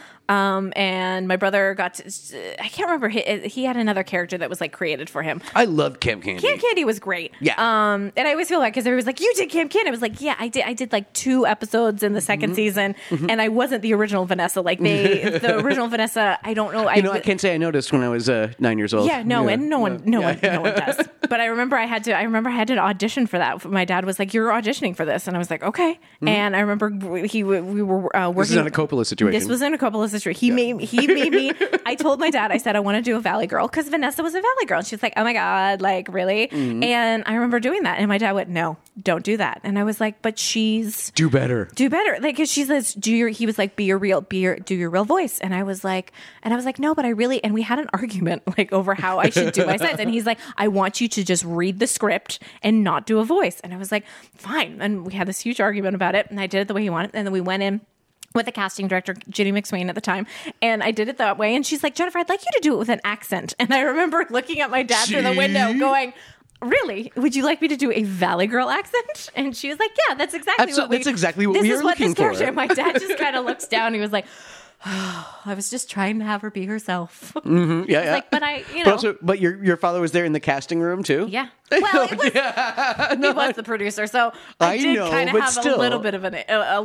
And my brother got to, I can't remember, he had another character that was like created for him. I loved Camp Candy. Camp Candy was great. Yeah. And I always feel bad because everybody was like, you did Camp Candy. I was like, yeah, I did. I did like 2 episodes in the second season, and I wasn't the original Vanessa. Like the original Vanessa, I don't know. I can't say I noticed when I was 9 years old. Yeah, no, and no one does. But I remember I had to audition for that. My dad was like, "You're auditioning for this," and I was like, "Okay." And I remember we were working. This is not a Coppola situation. This was in a Coppola situation. He made me. I told my dad, I said, I want to do a Valley Girl because Vanessa was a Valley Girl. And she's like, "Oh my god, like really?" And I remember doing that, and my dad went, "No, don't do that." And I was like, "But she's do better." Like, cause she says, he was like, do your real voice. And I was like, no, but I really, and we had an argument like over how I should do my sets. And he's like, I want you to just read the script and not do a voice. And I was like, fine. And we had this huge argument about it. And I did it the way he wanted. And then we went in with the casting director, Ginny McSwain at the time. And I did it that way. And she's like, Jennifer, I'd like you to do it with an accent. And I remember looking at my dad through the window going, really? Would you like me to do a Valley Girl accent? And she was like, yeah, that's exactly what we were looking for. And my dad just kind of looks down. He was like, oh, I was just trying to have her be herself. Mm-hmm. Yeah. Like, but but your father was there in the casting room too? Yeah. Well, it was, he was the producer, so I did kind of have a little bit of an.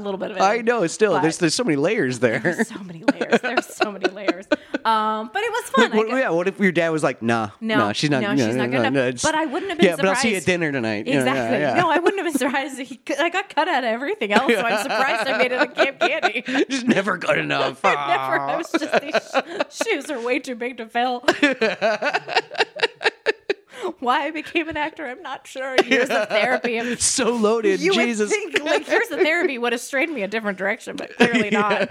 I know, still. There's so many layers there. There's so many layers. But it was fun. What if your dad was like, nah, she's not. No, she's not good enough. But I wouldn't have been surprised. But I'll see you at dinner tonight. Exactly. No, I wouldn't have been surprised. I got cut out of everything else, so I'm surprised I made it a Camp Candy. Just never good enough. I was just, these shoes are way too big to fill. Why I became an actor, I'm not sure. Years of therapy. So loaded. You Jesus. would think, like, years of therapy would have strayed me a different direction, but clearly not.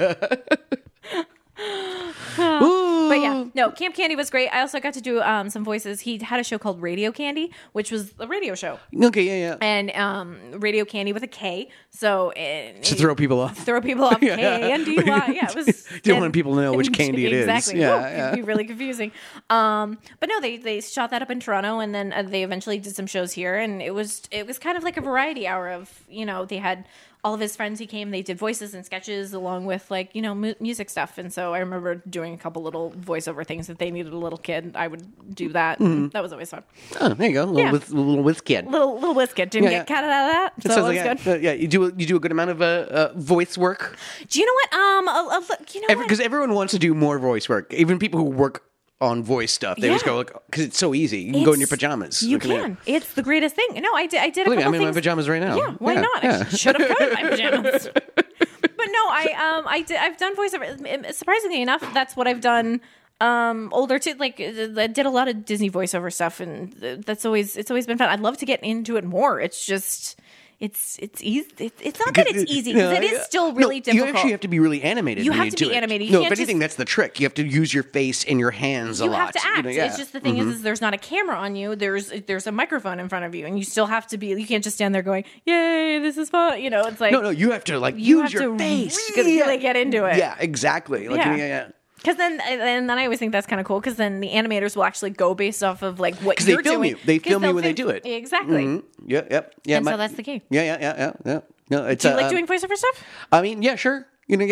But yeah, no, Camp Candy was great. I also got to do some voices. He had a show called Radio Candy, which was a radio show. Okay, yeah. And Radio Candy with a K. So to throw people off. K-A-N-D-Y. Yeah, it was. Didn't want people to know which candy it is. Exactly. Yeah. It'd be really confusing. But no, they shot that up in Toronto, and then they eventually did some shows here, and it was kind of like a variety hour of, they had all of his friends. He came, they did voices and sketches along with music stuff. And so I remember doing a couple little voiceover things. If they needed a little kid, I would do that. That was always fun. Oh, there you go. Little whiz kid. Little whiz kid. Didn't get cut out of that. So it was good. Yeah, you do a good amount of voice work. Do you know what? Because everyone wants to do more voice work. Even people who work on voice stuff, they always go, because it's so easy. You can go in your pajamas. You can. It's the greatest thing. No, I did a couple things. I'm in my pajamas right now. Yeah, why not? Yeah. I should have come in my pajamas. But no, I've done voiceover. Surprisingly enough, that's what I've done older too. Like, I did a lot of Disney voiceover stuff, and it's always been fun. I'd love to get into it more. It's just it's easy. It's not that it's easy, because it is still really difficult. You actually have to be really animated. You have to be animated. No, if anything, that's the trick. You have to use your face and your hands a lot. You have to act. It's just the thing is there's not a camera on you. There's a microphone in front of you, and you still have to be. You can't just stand there going, "Yay, this is fun." It's like no. You have to use your face. Really get into it. Yeah, exactly. Yeah. Because then I always think that's kind of cool, because then the animators will actually go based off of what you're doing. They film you when they do it. Exactly. Mm-hmm. Yep. Yeah. And so that's the key. Yeah. No, it's. Do you like doing voiceover stuff? I mean, yeah, sure.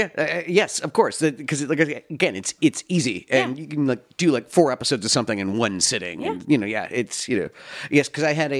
Yes, of course. Because again, it's easy, and you can do 4 episodes of something in one sitting. Yeah. And, it's yes. Because I had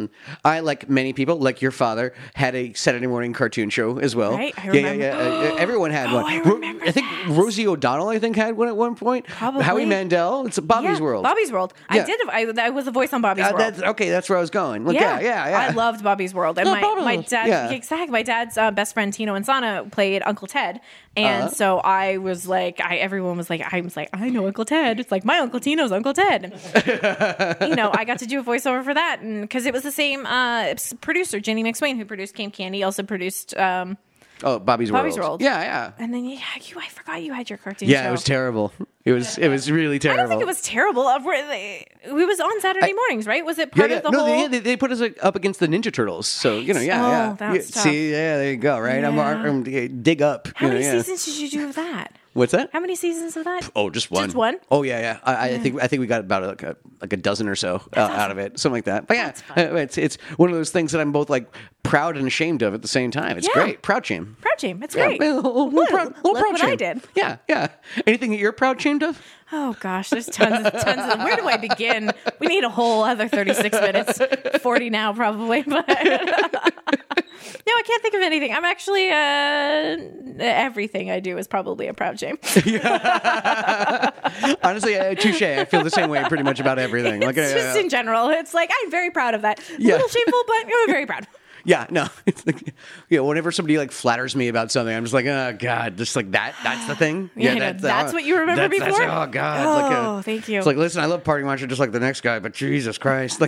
I, like many people, like your father, had a Saturday morning cartoon show as well. Right, I remember. Yeah. Everyone had one. I remember. I think Rosie O'Donnell, had one at one point. Probably. Howie Mandel. It's Bobby's World. Bobby's World. Yeah. I was a voice on Bobby's World. That's where I was going. Yeah. I loved Bobby's World, and my dad. Yeah. Exactly. My dad's best friend Tino Insana played Uncle Ted. Ted. And so I was like, everyone was like, I know Uncle Ted. It's like, my Uncle Tino's Uncle Ted. I got to do a voiceover for that. And because it was the same producer, Jenny McSwain, who produced Came Candy, also produced Bobby's World. Yeah. And then I forgot you had your cartoon Yeah, show. it was terrible. It was really terrible. I don't think it was terrible. It was on Saturday mornings, right? Was it part of the whole? They put us up against the Ninja Turtles. So, that's tough. See, there you go, right? Yeah. I'm dig up. How many seasons did you do of that? What's that? How many seasons of that? Oh, just one. Just one? Oh, yeah. I think we got about like a dozen or so out of it, something like that. But yeah, it's one of those things that I'm both like proud and ashamed of at the same time. It's great. Proud shame. Proud shame. It's great. Yeah, little proud what shame. I did. Yeah. Anything that you're proud shamed of? Oh gosh, there's tons of. Where do I begin? We need a whole other 36 minutes, 40 now probably. But no, I can't think of anything. I'm actually everything I do is probably a proud shame. Honestly, touche. I feel the same way pretty much about everything. It's just in general. It's like I'm very proud of that. A Yeah. little shameful, but I'm very proud. Yeah, no. It's like, whenever somebody like flatters me about something, I'm just like, oh God, just like that's the thing. Yeah, that's what you remember before? oh God. Oh, thank you. It's like, listen, I love Party Monster just like the next guy, but Jesus Christ.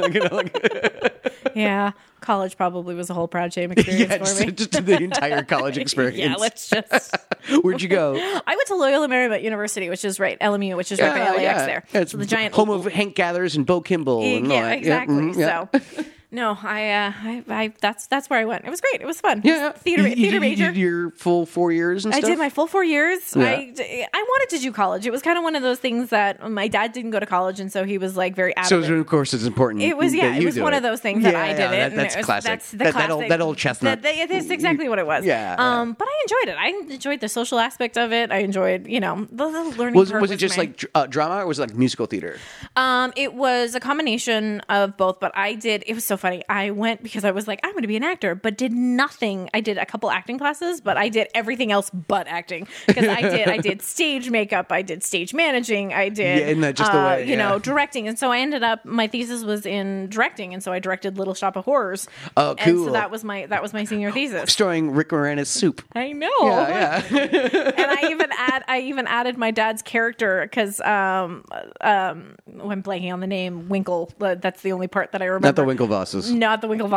Yeah, college probably was a whole proud shame experience for me. just the entire college experience. Yeah, let's just. Where'd you go? I went to Loyola Marymount University, which is right, LMU, which is right by LAX there. Yeah, it's so the giant home of Hank Gathers and Bo Kimball. And all that. Exactly. Yeah. So, no, I that's where I went. It was great. It was fun. Yeah, Theater you major. did your full 4 years and I stuff? did my full 4 years. Yeah. I wanted to do college. It was kind of one of those things that my dad didn't go to college, and so he was like very adamant. So of course it's important. It was that it you was do one it. of those things that I did it. That's and classic. That's the that old chestnut. That's exactly what it was. Yeah. But I enjoyed it. I enjoyed the social aspect of it. I enjoyed the learning. Was it just like drama or was it like musical theater? It was a combination of both, but it was so funny. I went because I was like, I'm going to be an actor, but did nothing. I did a couple acting classes, but I did everything else but acting because I did stage makeup, I did stage managing, I did, isn't that just the way, directing. And so I ended up, my thesis was in directing. And so I directed Little Shop of Horrors. Oh, cool. And so that was my senior thesis. Starring Rick Moranis' Soup. I know. Yeah. And I even added my dad's character because I'm blanking on the name, Winkle. That's the only part that I remember. Not the Winklevosses. Not the Winklevosses.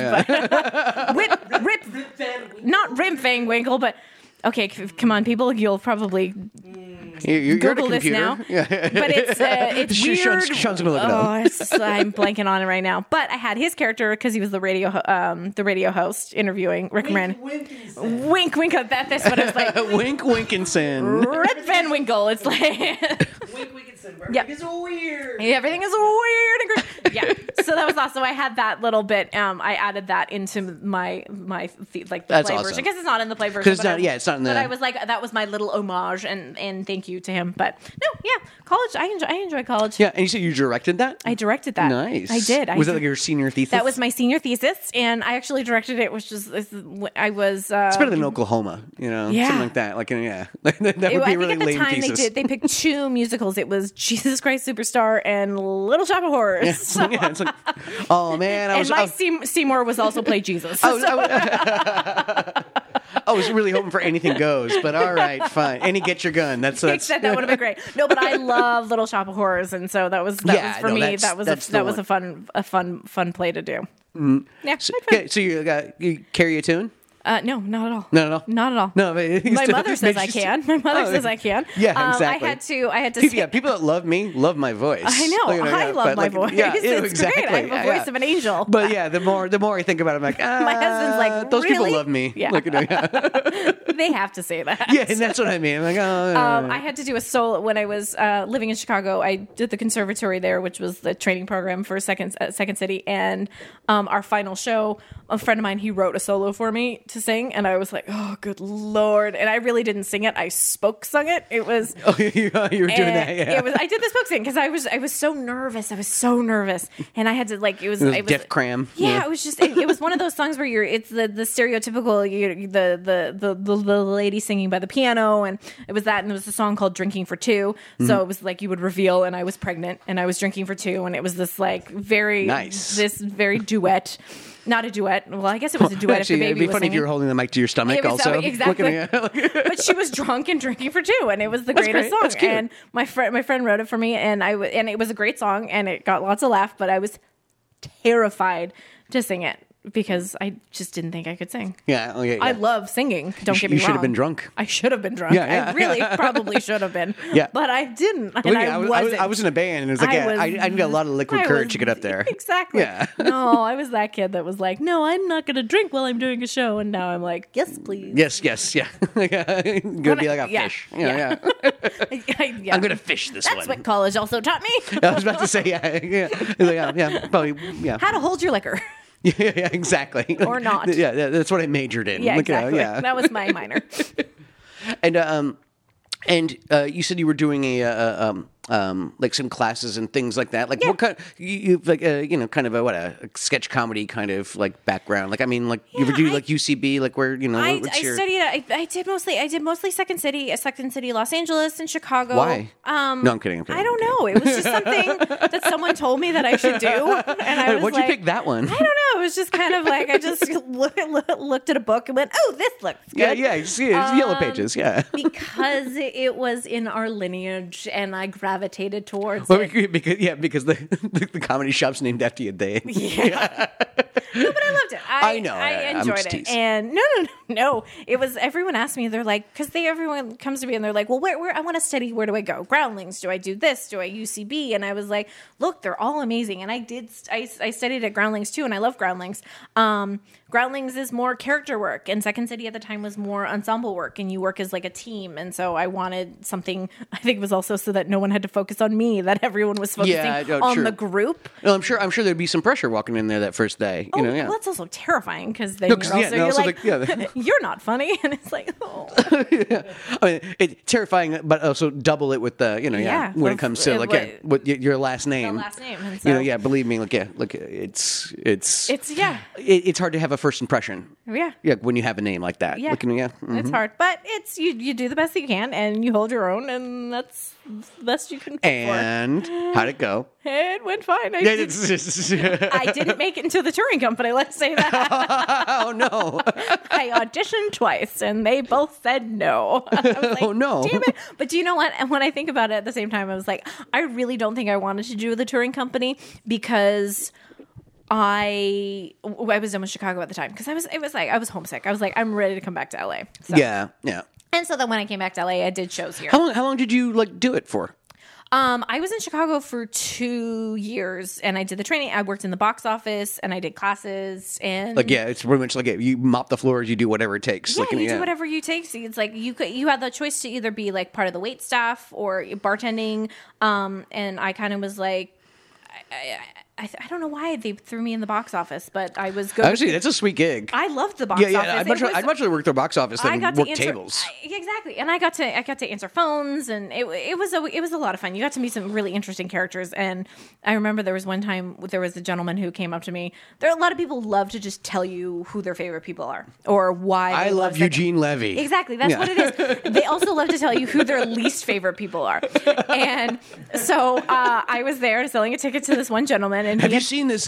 But not Rip Van Winkle, but okay, come on, people, you'll probably You're Google the this now. Yeah. But it's weird. Sean's gonna look it up. I'm blanking on it right now. But I had his character because he was the radio host interviewing Rick Moran. Wink, wink. That's what it was like. Wink, Winkinson. Rip Van Winkle. It's like Wink, Winkinson. Everything is weird. Everything is weird and great. Yeah. So that was awesome. I had that little bit. I added that into my the That's play awesome. version because it's not in the play version. It's not in the. But I was like, that was my little homage and thank you to him. But no, yeah, college. I enjoy college. Yeah, and you said you directed that? I directed that. Nice. I did. Was that like your senior thesis? That was my senior thesis, and I actually directed it. Which was I was. It's better than Oklahoma, something like that. Like that would be a really at the lame time thesis. they picked two musicals. It was Jesus Christ Superstar and Little Shop of Horrors. Yeah, yeah, it's like, oh man, Seymour was also played Jesus. I was really hoping for Anything Goes, but all right, fine. Any Get Your Gun. That's that would have been great. No, but I love Little Shop of Horrors, and so that was for me. That was a fun play to do. Mm. Yeah. So you carry a tune? No, not at all. Not at all. Not at all. No, my mother says I can. My mother says I can. Yeah, exactly. I had to. People that love me love my voice. I know. I love my voice. Yeah, it's exactly. great. I have a voice of an angel. But yeah, the more I think about it, I'm like, my husband's like, those really? people love me. Yeah. They have to say that. Yeah, and that's what I mean. I'm like, I had to do a solo when I was living in Chicago. I did the conservatory there, which was the training program for Second City, and our final show, a friend of mine, he wrote a solo for me to sing, and I was like, oh, good Lord. And I really didn't sing it. I sung it. It was... Oh, you were doing that, yeah. I did the spoke sing because I was so nervous. I was so nervous. And I had to, like, it was Def Cram. Yeah, it was just, it was one of those songs where it's the stereotypical, the lady singing by the piano, and it was that, and there was a song called Drinking for Two. Mm-hmm. So it was like you would reveal, and I was pregnant, and I was drinking for two, and it was this, like, very... Nice. This very duet... Not a duet. Well, I guess it was a duet Actually, if the it'd baby be was funny if singing. you were holding the mic to your stomach. It was Also, exactly. Looking at But she was drunk and drinking for two, and it was the That's greatest great. song. That's cute. And my friend wrote it for me, and and it was a great song, and it got lots of laugh. But I was terrified to sing it because I just didn't think I could sing. yeah, oh, yeah. I love singing. Don't get me You should wrong. have been drunk. I should have been drunk. Yeah. I really probably should have been. Yeah. But I didn't. And Well, yeah, wasn't. I was in a band, and it was like, I need a lot of liquid courage to get up there. Exactly. Yeah. No, I was that kid that was like, no, I'm not going to drink while I'm doing a show. And now I'm like, yes, please. Yes, yeah. Gonna be like a Yeah, fish. Yeah. Yeah. I'm gonna fish this That's one. what college also taught me. I was about to say, yeah, probably, yeah. How to hold your liquor. Yeah, exactly. Or not. Yeah, that's what I majored in. Yeah, Look at exactly. that, yeah. That was my minor. And you said you were doing like some classes and things like that. Like what kind? You like kind of a sketch comedy kind of like background. Like I mean, like you ever do like UCB? Like where I what's your... studied. I did mostly Second City, Los Angeles, and Chicago. Why? No, I'm kidding. I don't know. It was just something that someone told me that I should do, and I was Why'd like, you pick that one? I don't know. It was just kind of like I just looked at a book and went, "Oh, this looks good." Yeah. You see, it's Yellow Pages. Yeah. Because it was in our lineage, and I gravitated towards Well, it. because the comedy shop's named after you, Dave. Yeah. No, but I loved it. I know. I I'm enjoyed just it. teasing. And no. It was, everyone asked me, they're like, because everyone comes to me and they're like, well, where I want to study, where do I go? Groundlings, do I do this? Do I UCB? And I was like, look, they're all amazing. And I studied at Groundlings too, and I love Groundlings. Groundlings is more character work, and Second City at the time was more ensemble work, and you work as like a team. And so I wanted something, I think it was also so that no one had to focus on me, that everyone was focusing on the group. Well, I'm sure there'd be some pressure walking in there that first day. Oh, Yeah. well, that's also terrifying because then No, 'cause, you're also like, you're not funny, and it's like, oh, I mean, it's terrifying, but also double it with the, when it comes to with your last name. the last name. And so, Believe me, it's it's hard to have a first impression. Yeah, when you have a name like that. Yeah. It's hard, but it's you do the best you can, and you hold your own, and that's the best you can hope for. And how'd it go? It went fine. I didn't make it into the touring company. Let's say that. Oh no! I auditioned twice, and they both said no. I was like, Oh, no. Damn it! But do you know what? And when I think about it, at the same time, I was like, I really don't think I wanted to do the touring company because I was done with Chicago at the time because I was homesick. I was like, I'm ready to come back to LA. So. Yeah. And so then when I came back to LA, I did shows here. How long did you do it for? I was in Chicago for 2 years, and I did the training. I worked in the box office, and I did classes. And It's pretty much like you mop the floors, you do whatever it takes. Yeah, you do whatever you take. So it's like you had the choice to either be like part of the wait staff or bartending. And I kind of was like, I don't know why they threw me in the box office, but I was good. Actually, that's a sweet gig. I loved the box office. I'd much rather work the box office than work tables. Exactly, and I got to answer phones, and it was a lot of fun. You got to meet some really interesting characters, and I remember there was one time there was a gentleman who came up to me. There are a lot of people love to just tell you who their favorite people are or why. I love Eugene Levy. Exactly, that's what it is. They also love to tell you who their least favorite people are, and so I was there selling a ticket to this one gentleman. And Have you seen this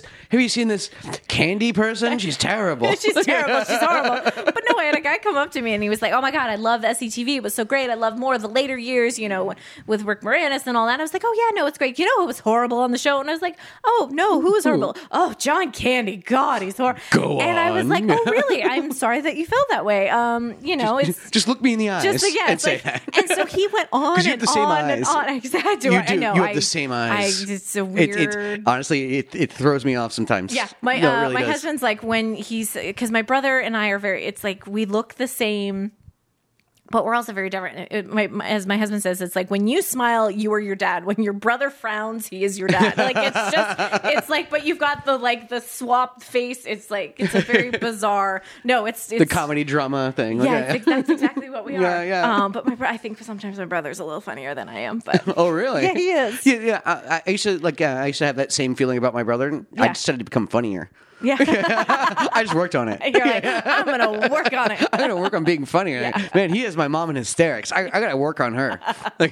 Candy person? She's terrible. She's terrible. She's horrible. But no, I had a guy come up to me and he was like, "Oh my God, I love SCTV. It was so great. I love more of the later years, with Rick Moranis and all that." And I was like, "Oh yeah, no, it's great. Who was horrible on the show?" And I was like, "Oh no, who was horrible? Oh, John Candy. God, he's horrible." Go and I was on. like, "Oh really? I'm sorry that you felt that way. It's just look me in the eyes and say that." And so he went on you have and the same on eyes. and on. Exactly. You I do. know. You have the same eyes. It's a weird. Honestly, it throws me off sometimes. Yeah, my husband's like when because my brother and I are it's like we look the same, but we're also very different. As my husband says, it's like when you smile, you are your dad. When your brother frowns, he is your dad. Like it's like, but you've got the swapped face. It's a very bizarre. No, it's the comedy drama thing. Yeah, that's exactly what we are. Yeah. But I think sometimes my brother's a little funnier than I am. But oh, really? Yeah, he is. Yeah. I used to have that same feeling about my brother. I decided to become funnier. Yeah. I just worked on it. You're like, I'm going to work on it. I'm gonna work on being funny. Yeah. Man, he has my mom in hysterics. I gotta work on her. I'm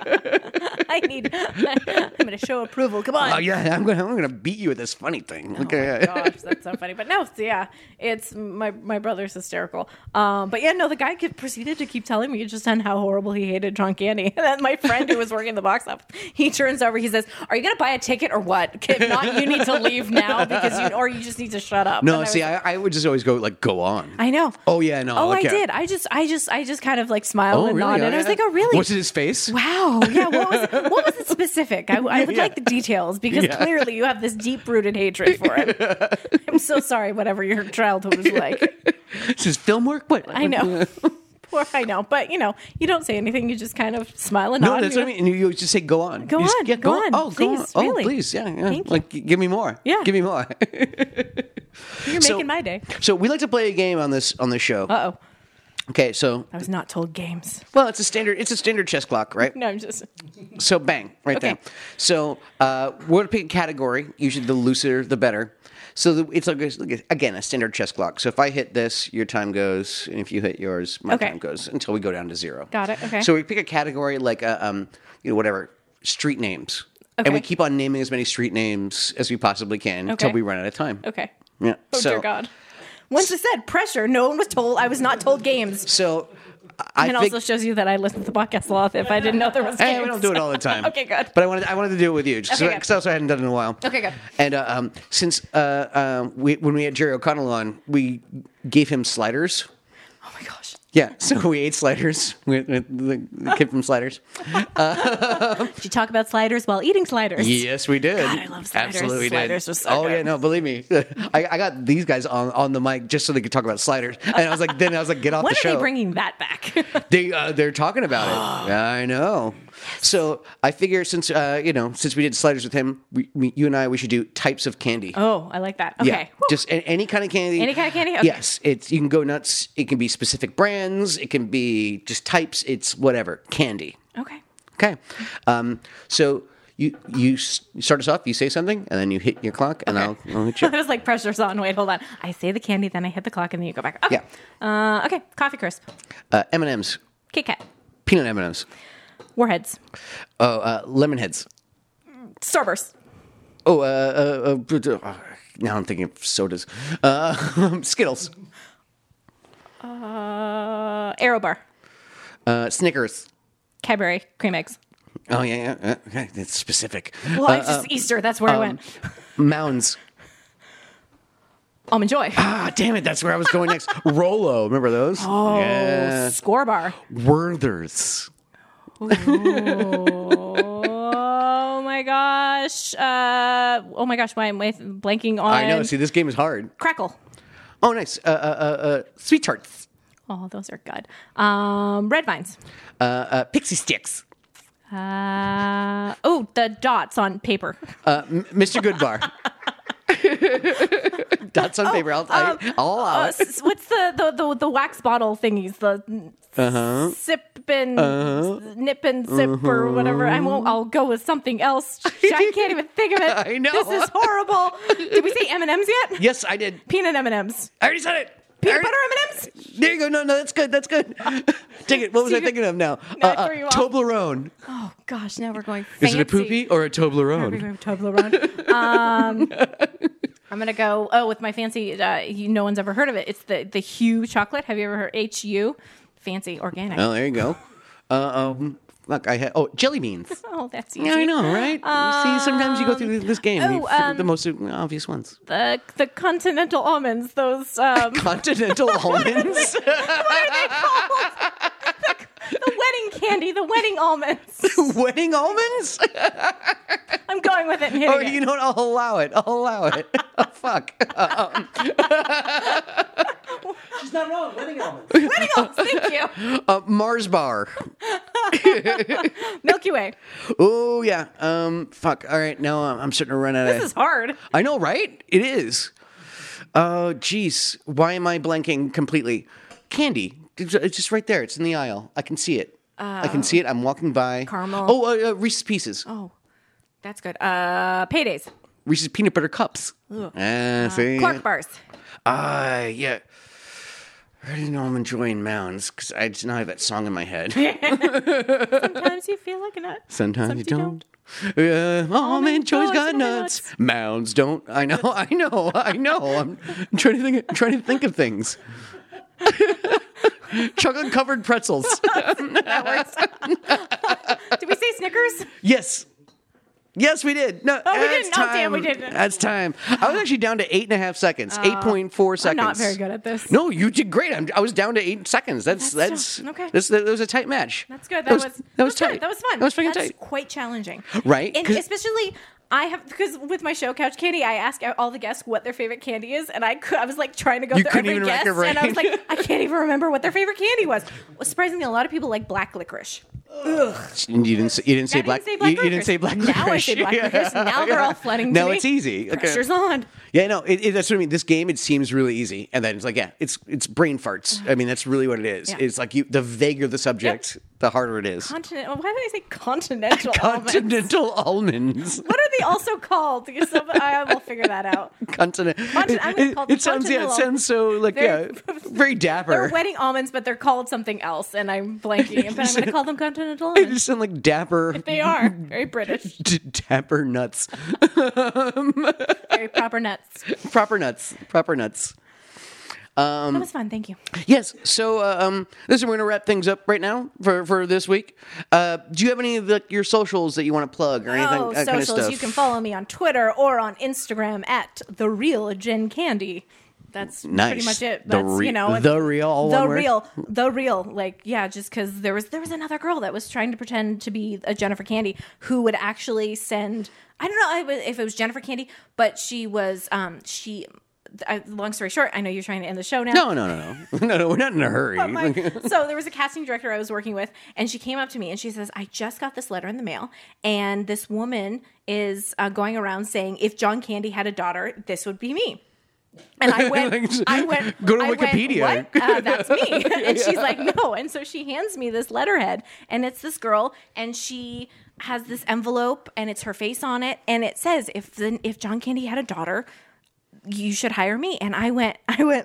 going to show approval. Come on. Oh yeah, I'm gonna beat you with this funny thing. Okay. Oh my gosh, that's so funny. But no, yeah, it's my brother's hysterical. But yeah, no, the guy proceeded to keep telling me just on how horrible he hated John Candy. And then my friend who was working the box office, he turns over, he says, "Are you gonna buy a ticket or what? If not, you need to leave now because you just need to shut up." No, see, I would just always go on. I know. Oh yeah, no. Oh, okay. I did. I just kind of like smiled and really? nodded. I was like, "Oh, really?" Was it his face? Wow. Yeah. What was it specific? I would like the details because clearly you have this deep rooted hatred for him. I'm so sorry. Whatever your childhood was like. Is his film work? What? I know. Poor, I know, but you don't say anything. You just kind of smile and nod. No, that's what I mean. And you just say, "Go on, Go You just- on, yeah, go on, Oh, please, go on. really. Oh, please, yeah. Thank you. Like, give me more. Yeah. Give me more. You're making my day. So we like to play a game on this show. Uh-oh. Okay, so I was not told games. well, it's a standard chess clock, right? No, I'm just... So bang, right Okay. there. So we're gonna pick a category. Usually, the looser, the better. So it's like again a standard chess clock. So if I hit this, your time goes, and if you hit yours, my Okay. time goes until we go down to 0. Got it, okay. So we pick a category like whatever street names, Okay. and we keep on naming as many street names as we possibly can until Okay. we run out of time. Okay. Yeah. Oh, so, dear God. Once I said pressure, no one was told. I was not told games. So I And think also shows you that I listen to the podcast a lot if I didn't know there was games. Hey, we don't do it all the time. Okay, good. But I wanted to do it with you because Okay, good. also I hadn't done it in a while. Okay, good. And since when we had Jerry O'Connell on, we gave him sliders. Oh, my gosh. Yeah, so we ate sliders with the kid from Sliders. Did you talk about sliders while eating sliders? Yes, we did. God, I love sliders. Absolutely Sliders did. are so oh good. yeah, no, believe me, I got these guys on the mic just so they could talk about sliders, and I was like, get off When the are show. they bringing that back? They're talking about it. I know. So I figure since we did sliders with him, you and I we should do types of candy. Oh, I like that. Okay. Yeah, just any kind of candy. Any kind of candy? Okay. Yes, you can go nuts. It can be specific brands. It can be just types. It's whatever candy. Okay. Okay, so you start us off. You say something, and then you hit your clock, and I'll hit you. I was like, pressure's on. Wait, hold on. I say the candy, then I hit the clock, and then you go back. Okay. Yeah. Okay. Coffee Crisp. M&Ms, Kit Kat. peanut M&Ms. Warheads. Lemon heads. Starburst. Now I'm thinking of sodas. Skittles. Aerobar. Snickers. Cadbury. Cream eggs. Oh yeah. Okay, that's specific. Well, it's just Easter. That's where I went. Mounds. Almond Joy. Ah, damn it! That's where I was going next. Rolo, remember those? Oh, yeah. Score Bar. Werther's. Oh my gosh. Why am I blanking on? I know. See, this game is hard. Crackle. Oh, nice. Sweet tarts. Oh, those are good. Red Vines. Pixie sticks. The dots on paper. Mr. Goodbar. Dots on paper. I'll allow it. What's the wax bottle thingies? The sip and nip and sip or whatever. I'll go with something else. I can't even think of it. I know. This is horrible. Did we say M&Ms yet? Yes, I did. Peanut M&Ms. I already said it. Peanut butter M&Ms? There you go. No, that's good. That's good. Take it. What was I thinking of now? I threw you off. Toblerone. Oh gosh, now we're going fancy. Is it a poopy or a Toblerone? Toblerone. I'm gonna go. Oh, with my fancy. No one's ever heard of it. It's the Hue chocolate. Have you ever heard HU? Fancy organic. Oh, there you go. Look, I had jelly beans. Oh, that's easy. Yeah, I know, right? See, sometimes you go through this game. You forget the most obvious ones. The Continental almonds. Those Continental almonds. what are they called? The wedding candy. The wedding almonds. Wedding almonds? I'm going with it and hitting it. You know what? I'll allow it. Oh, fuck. She's not wrong. Wedding almonds. Wedding almonds. Thank you. Mars bar. Milky Way. Oh, yeah. Fuck. All right. Now I'm starting to run out of... This is hard. I know, right? It is. Oh, jeez. Why am I blanking completely? Candy. It's just right there. It's in the aisle. I can see it. I'm walking by. Caramel. Oh, Reese's Pieces. Oh, that's good. Paydays. Reese's peanut butter cups. See? Clark bars. Yeah. I didn't know I'm enjoying Mounds because I just now have that song in my head. Sometimes you feel like a nut. Sometimes you don't. Almond Joy's got nuts. Mounds don't. I know. I'm trying to think of things. Chocolate covered pretzels. That works. Did we say Snickers? Yes, we did. No, we didn't. Time. Oh, damn, we didn't. That's time. I was actually down to 8.5 seconds. 8.4 seconds. I'm not very good at this. No, you did great. I was down to 8 seconds. That's okay. That was a tight match. That's good. That was tight. Good. That was fun. That was fucking That's tight. quite challenging. Right? And especially because with my show Couch Candy, I ask all the guests what their favorite candy is, and I was like trying to go through every guest, and I was like, I can't even remember what their favorite candy was. Well, surprisingly, a lot of people like black licorice. Ugh. You didn't say black. You didn't say black licorice. Now I say black licorice. Now they're all flooding to now me. It's easy. Okay. Pressure's on. Yeah, no, that's what I mean. This game, it seems really easy, and then it's like, it's brain farts. I mean, that's really what it is. Yeah. It's like the vaguer the subject, the harder it is. Why did I say continental almonds? Continental almonds. What are they also called? I will figure that out. I'm gonna call them continental. It sounds so like very dapper. They're wedding almonds, but they're called something else, and I'm blanking. But I'm going to call them continental They almonds. just sound like dapper. They are very British, Dapper nuts. very proper nuts. Proper nuts. That was fun. Thank you. Yes. So, listen, we're going to wrap things up right now for this week. Do you have any of your socials that you want to plug or anything? That socials. kind of stuff? You can follow me on Twitter or on Instagram at The Real Jen Candy. That's nice. pretty much it. The That's, real, all one word? The real. Like, yeah, just because there was another girl that was trying to pretend to be a Jennifer Candy who would actually send, I don't know if it was Jennifer Candy, but she was, long story short, I know you're trying to end the show now. No, we're not in a hurry. So there was a casting director I was working with, and she came up to me and she says, I just got this letter in the mail, and this woman is going around saying, if John Candy had a daughter, this would be me. And I went, go to Wikipedia. What? That's me. And she's like, no. And so she hands me this letterhead, and it's this girl, and she has this envelope, and it's her face on it, and it says, if John Candy had a daughter, you should hire me. And I went,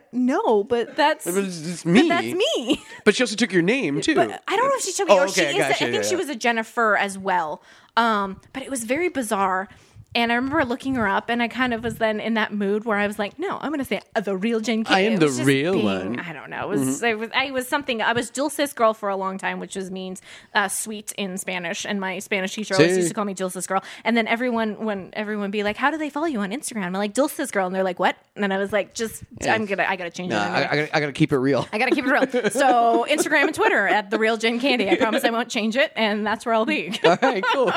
no, but that's me. But that's me. But she also took your name too. But I don't know if she took me. Oh, or okay, she is. I think she was a Jennifer as well. But it was very bizarre. And I remember looking her up, and I kind of was then in that mood where I was like, no, I'm going to say the real Jen Candy. I am the real one. I don't know. I was something. I was Dulcis girl for a long time, which means sweet in Spanish. And my Spanish teacher always used to call me Dulcis girl. And then when everyone be like, how do they follow you on Instagram? I'm like, Dulcis girl. And they're like, what? And then I was like, I got to change it. I got to keep it real. I got to keep it real. So Instagram and Twitter at the real Jen Candy. I promise I won't change it. And that's where I'll be. All right, cool.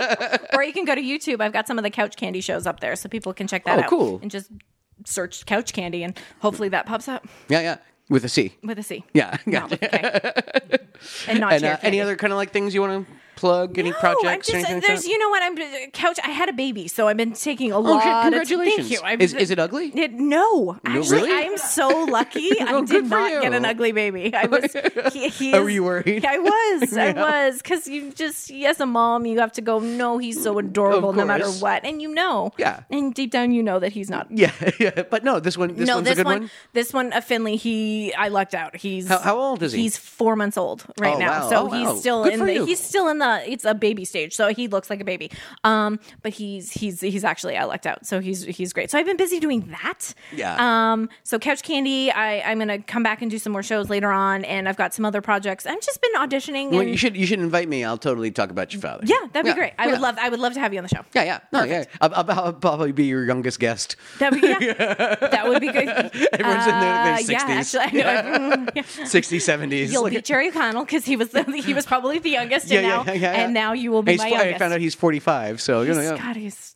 Or you can go to YouTube. I've got some of the Couch Candy shows up there, so people can check that out. Cool. And just search Couch Candy, and hopefully that pops up. Yeah. With a C. With a C. Yeah. No, okay. And not any other kind of like things you want to plug? Any projects? I'm just, anything there's, like you know what? I'm Couch. I had a baby, so I've been taking a lot. Congratulations! Thank you. Is it ugly? No, actually, really? I'm so lucky. I did not get an ugly baby. I was. Were you worried? I was, because you just, as a mom, you have to go. No, he's so adorable, no matter what, and Yeah. and deep down, you know that he's not. Yeah. But no, this one's a good one. This one, Finley. I lucked out. He's how old is he? He's 4 months old right now, wow. so wow. he's still Good in for the. you. He's still in the. It's a baby stage, so he looks like a baby. But he's actually I lucked out, so he's great. So I've been busy doing that. Yeah. So Couch Candy, I'm gonna come back and do some more shows later on, and I've got some other projects. I've just been auditioning. Well, and, you should invite me. I'll totally talk about your father. Yeah, that'd be great. I would love to have you on the show. Yeah. No, yeah. I'll probably be your youngest guest. That would be good. Everyone's in their 60s. Yeah, actually, I know. 60s, 70s. You'll be Jerry O'Connell because he was probably the youngest, and now you will be my youngest. I found out he's 45, so God, he's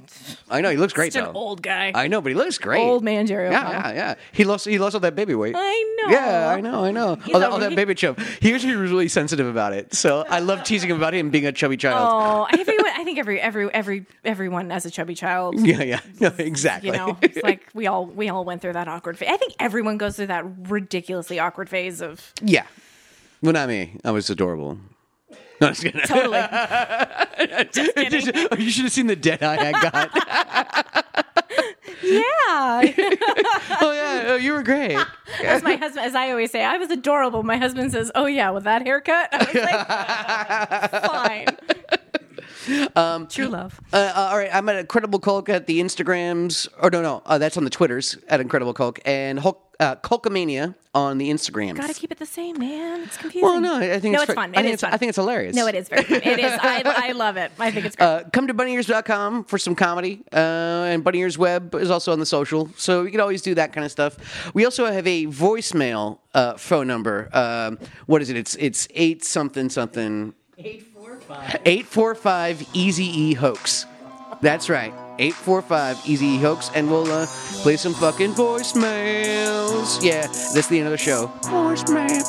I know he looks great such though. an old guy. I know, but he looks great. Old man Jerry O'Connell. Yeah. He lost all that baby weight. I know. Yeah, I know. All that baby chub. He was really sensitive about it, so I love teasing him about him being a chubby child. Oh, I think everyone has a chubby child. Yeah. No, exactly. You know, it's like we all went through that awkward phase. I think everyone goes through that ridiculously awkward phase of. Yeah. Well, not me. I was adorable. No, just kidding. Totally. Just kidding. You should have seen the dead eye I got. Yeah. Oh yeah, you were great. As my husband, as I always say, I was adorable. My husband says, "Oh yeah, with that haircut." I was like, "Fine." True love. All right, I'm at Incredible Culk at the Instagrams. Or no, that's on the Twitters at Incredible Culk and Culkamania on the Instagrams. Gotta keep it the same, man. It's confusing. Well, no, I think it's fun. I think it's hilarious. No, it is very fun. It is. I love it. I think it's great. Come to bunnyears.com for some comedy. And Bunny Ears Web is also on the social. So you can always do that kind of stuff. We also have a voicemail phone number. What is it? It's 8-something. 845 Easy E Hoax. That's right. 845 Easy E Hoax. And we'll play some fucking voicemails. Yeah, that's the end of the show. Voicemails.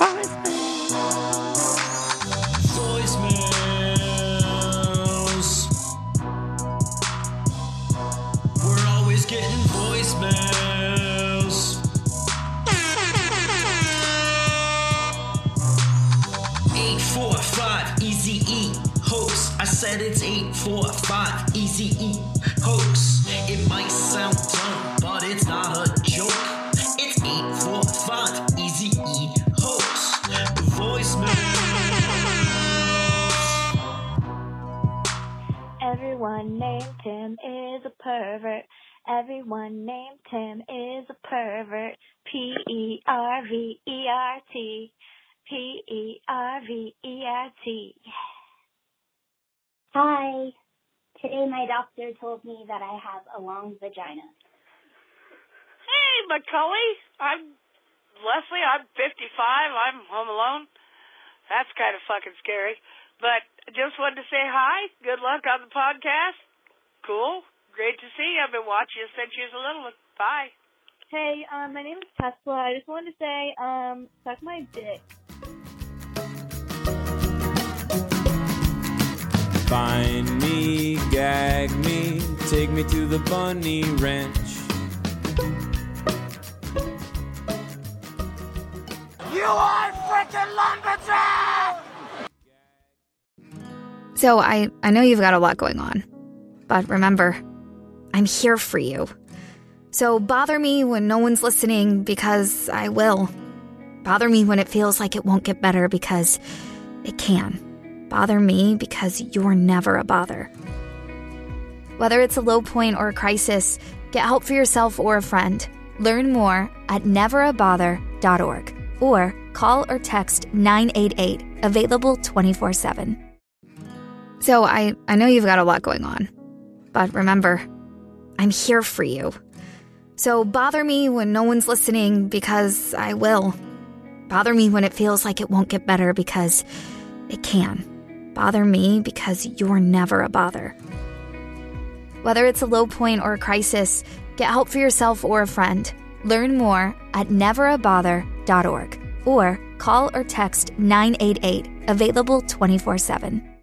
We're always getting voicemails. 845 Easy E Hoax. I said it's 845 Easy E Hoax. It might sound dumb, but it's not a joke. It's 845 Easy E Hoax. Voicemails. Everyone named Tim is a pervert. Everyone named Tim is a pervert. P-E-R-V-E-R-T. P-E-R-V-E-R-T. Hi. Today my doctor told me that I have a long vagina. Hey, Macaulay. I'm Leslie. I'm 55. I'm home alone. That's kind of fucking scary. But just wanted to say hi. Good luck on the podcast. Cool. Great to see you. I've been watching you since you was a little one. Bye. Hey, my name is Tesla. I just wanted to say, suck my dick. Find me, gag me, take me to the bunny ranch. You are freaking lumberjack! So I know you've got a lot going on. But remember, I'm here for you. So bother me when no one's listening, because I will. Bother me when it feels like it won't get better, because it can. Bother me because you're never a bother. Whether it's a low point or a crisis, get help for yourself or a friend. Learn more at neverabother.org or call or text 988, available 24/7. So I know you've got a lot going on. But remember, I'm here for you. So bother me when no one's listening, because I will. Bother me when it feels like it won't get better, because it can. Bother me because you're never a bother. Whether it's a low point or a crisis, get help for yourself or a friend. Learn more at neverabother.org or call or text 988, available 24/7.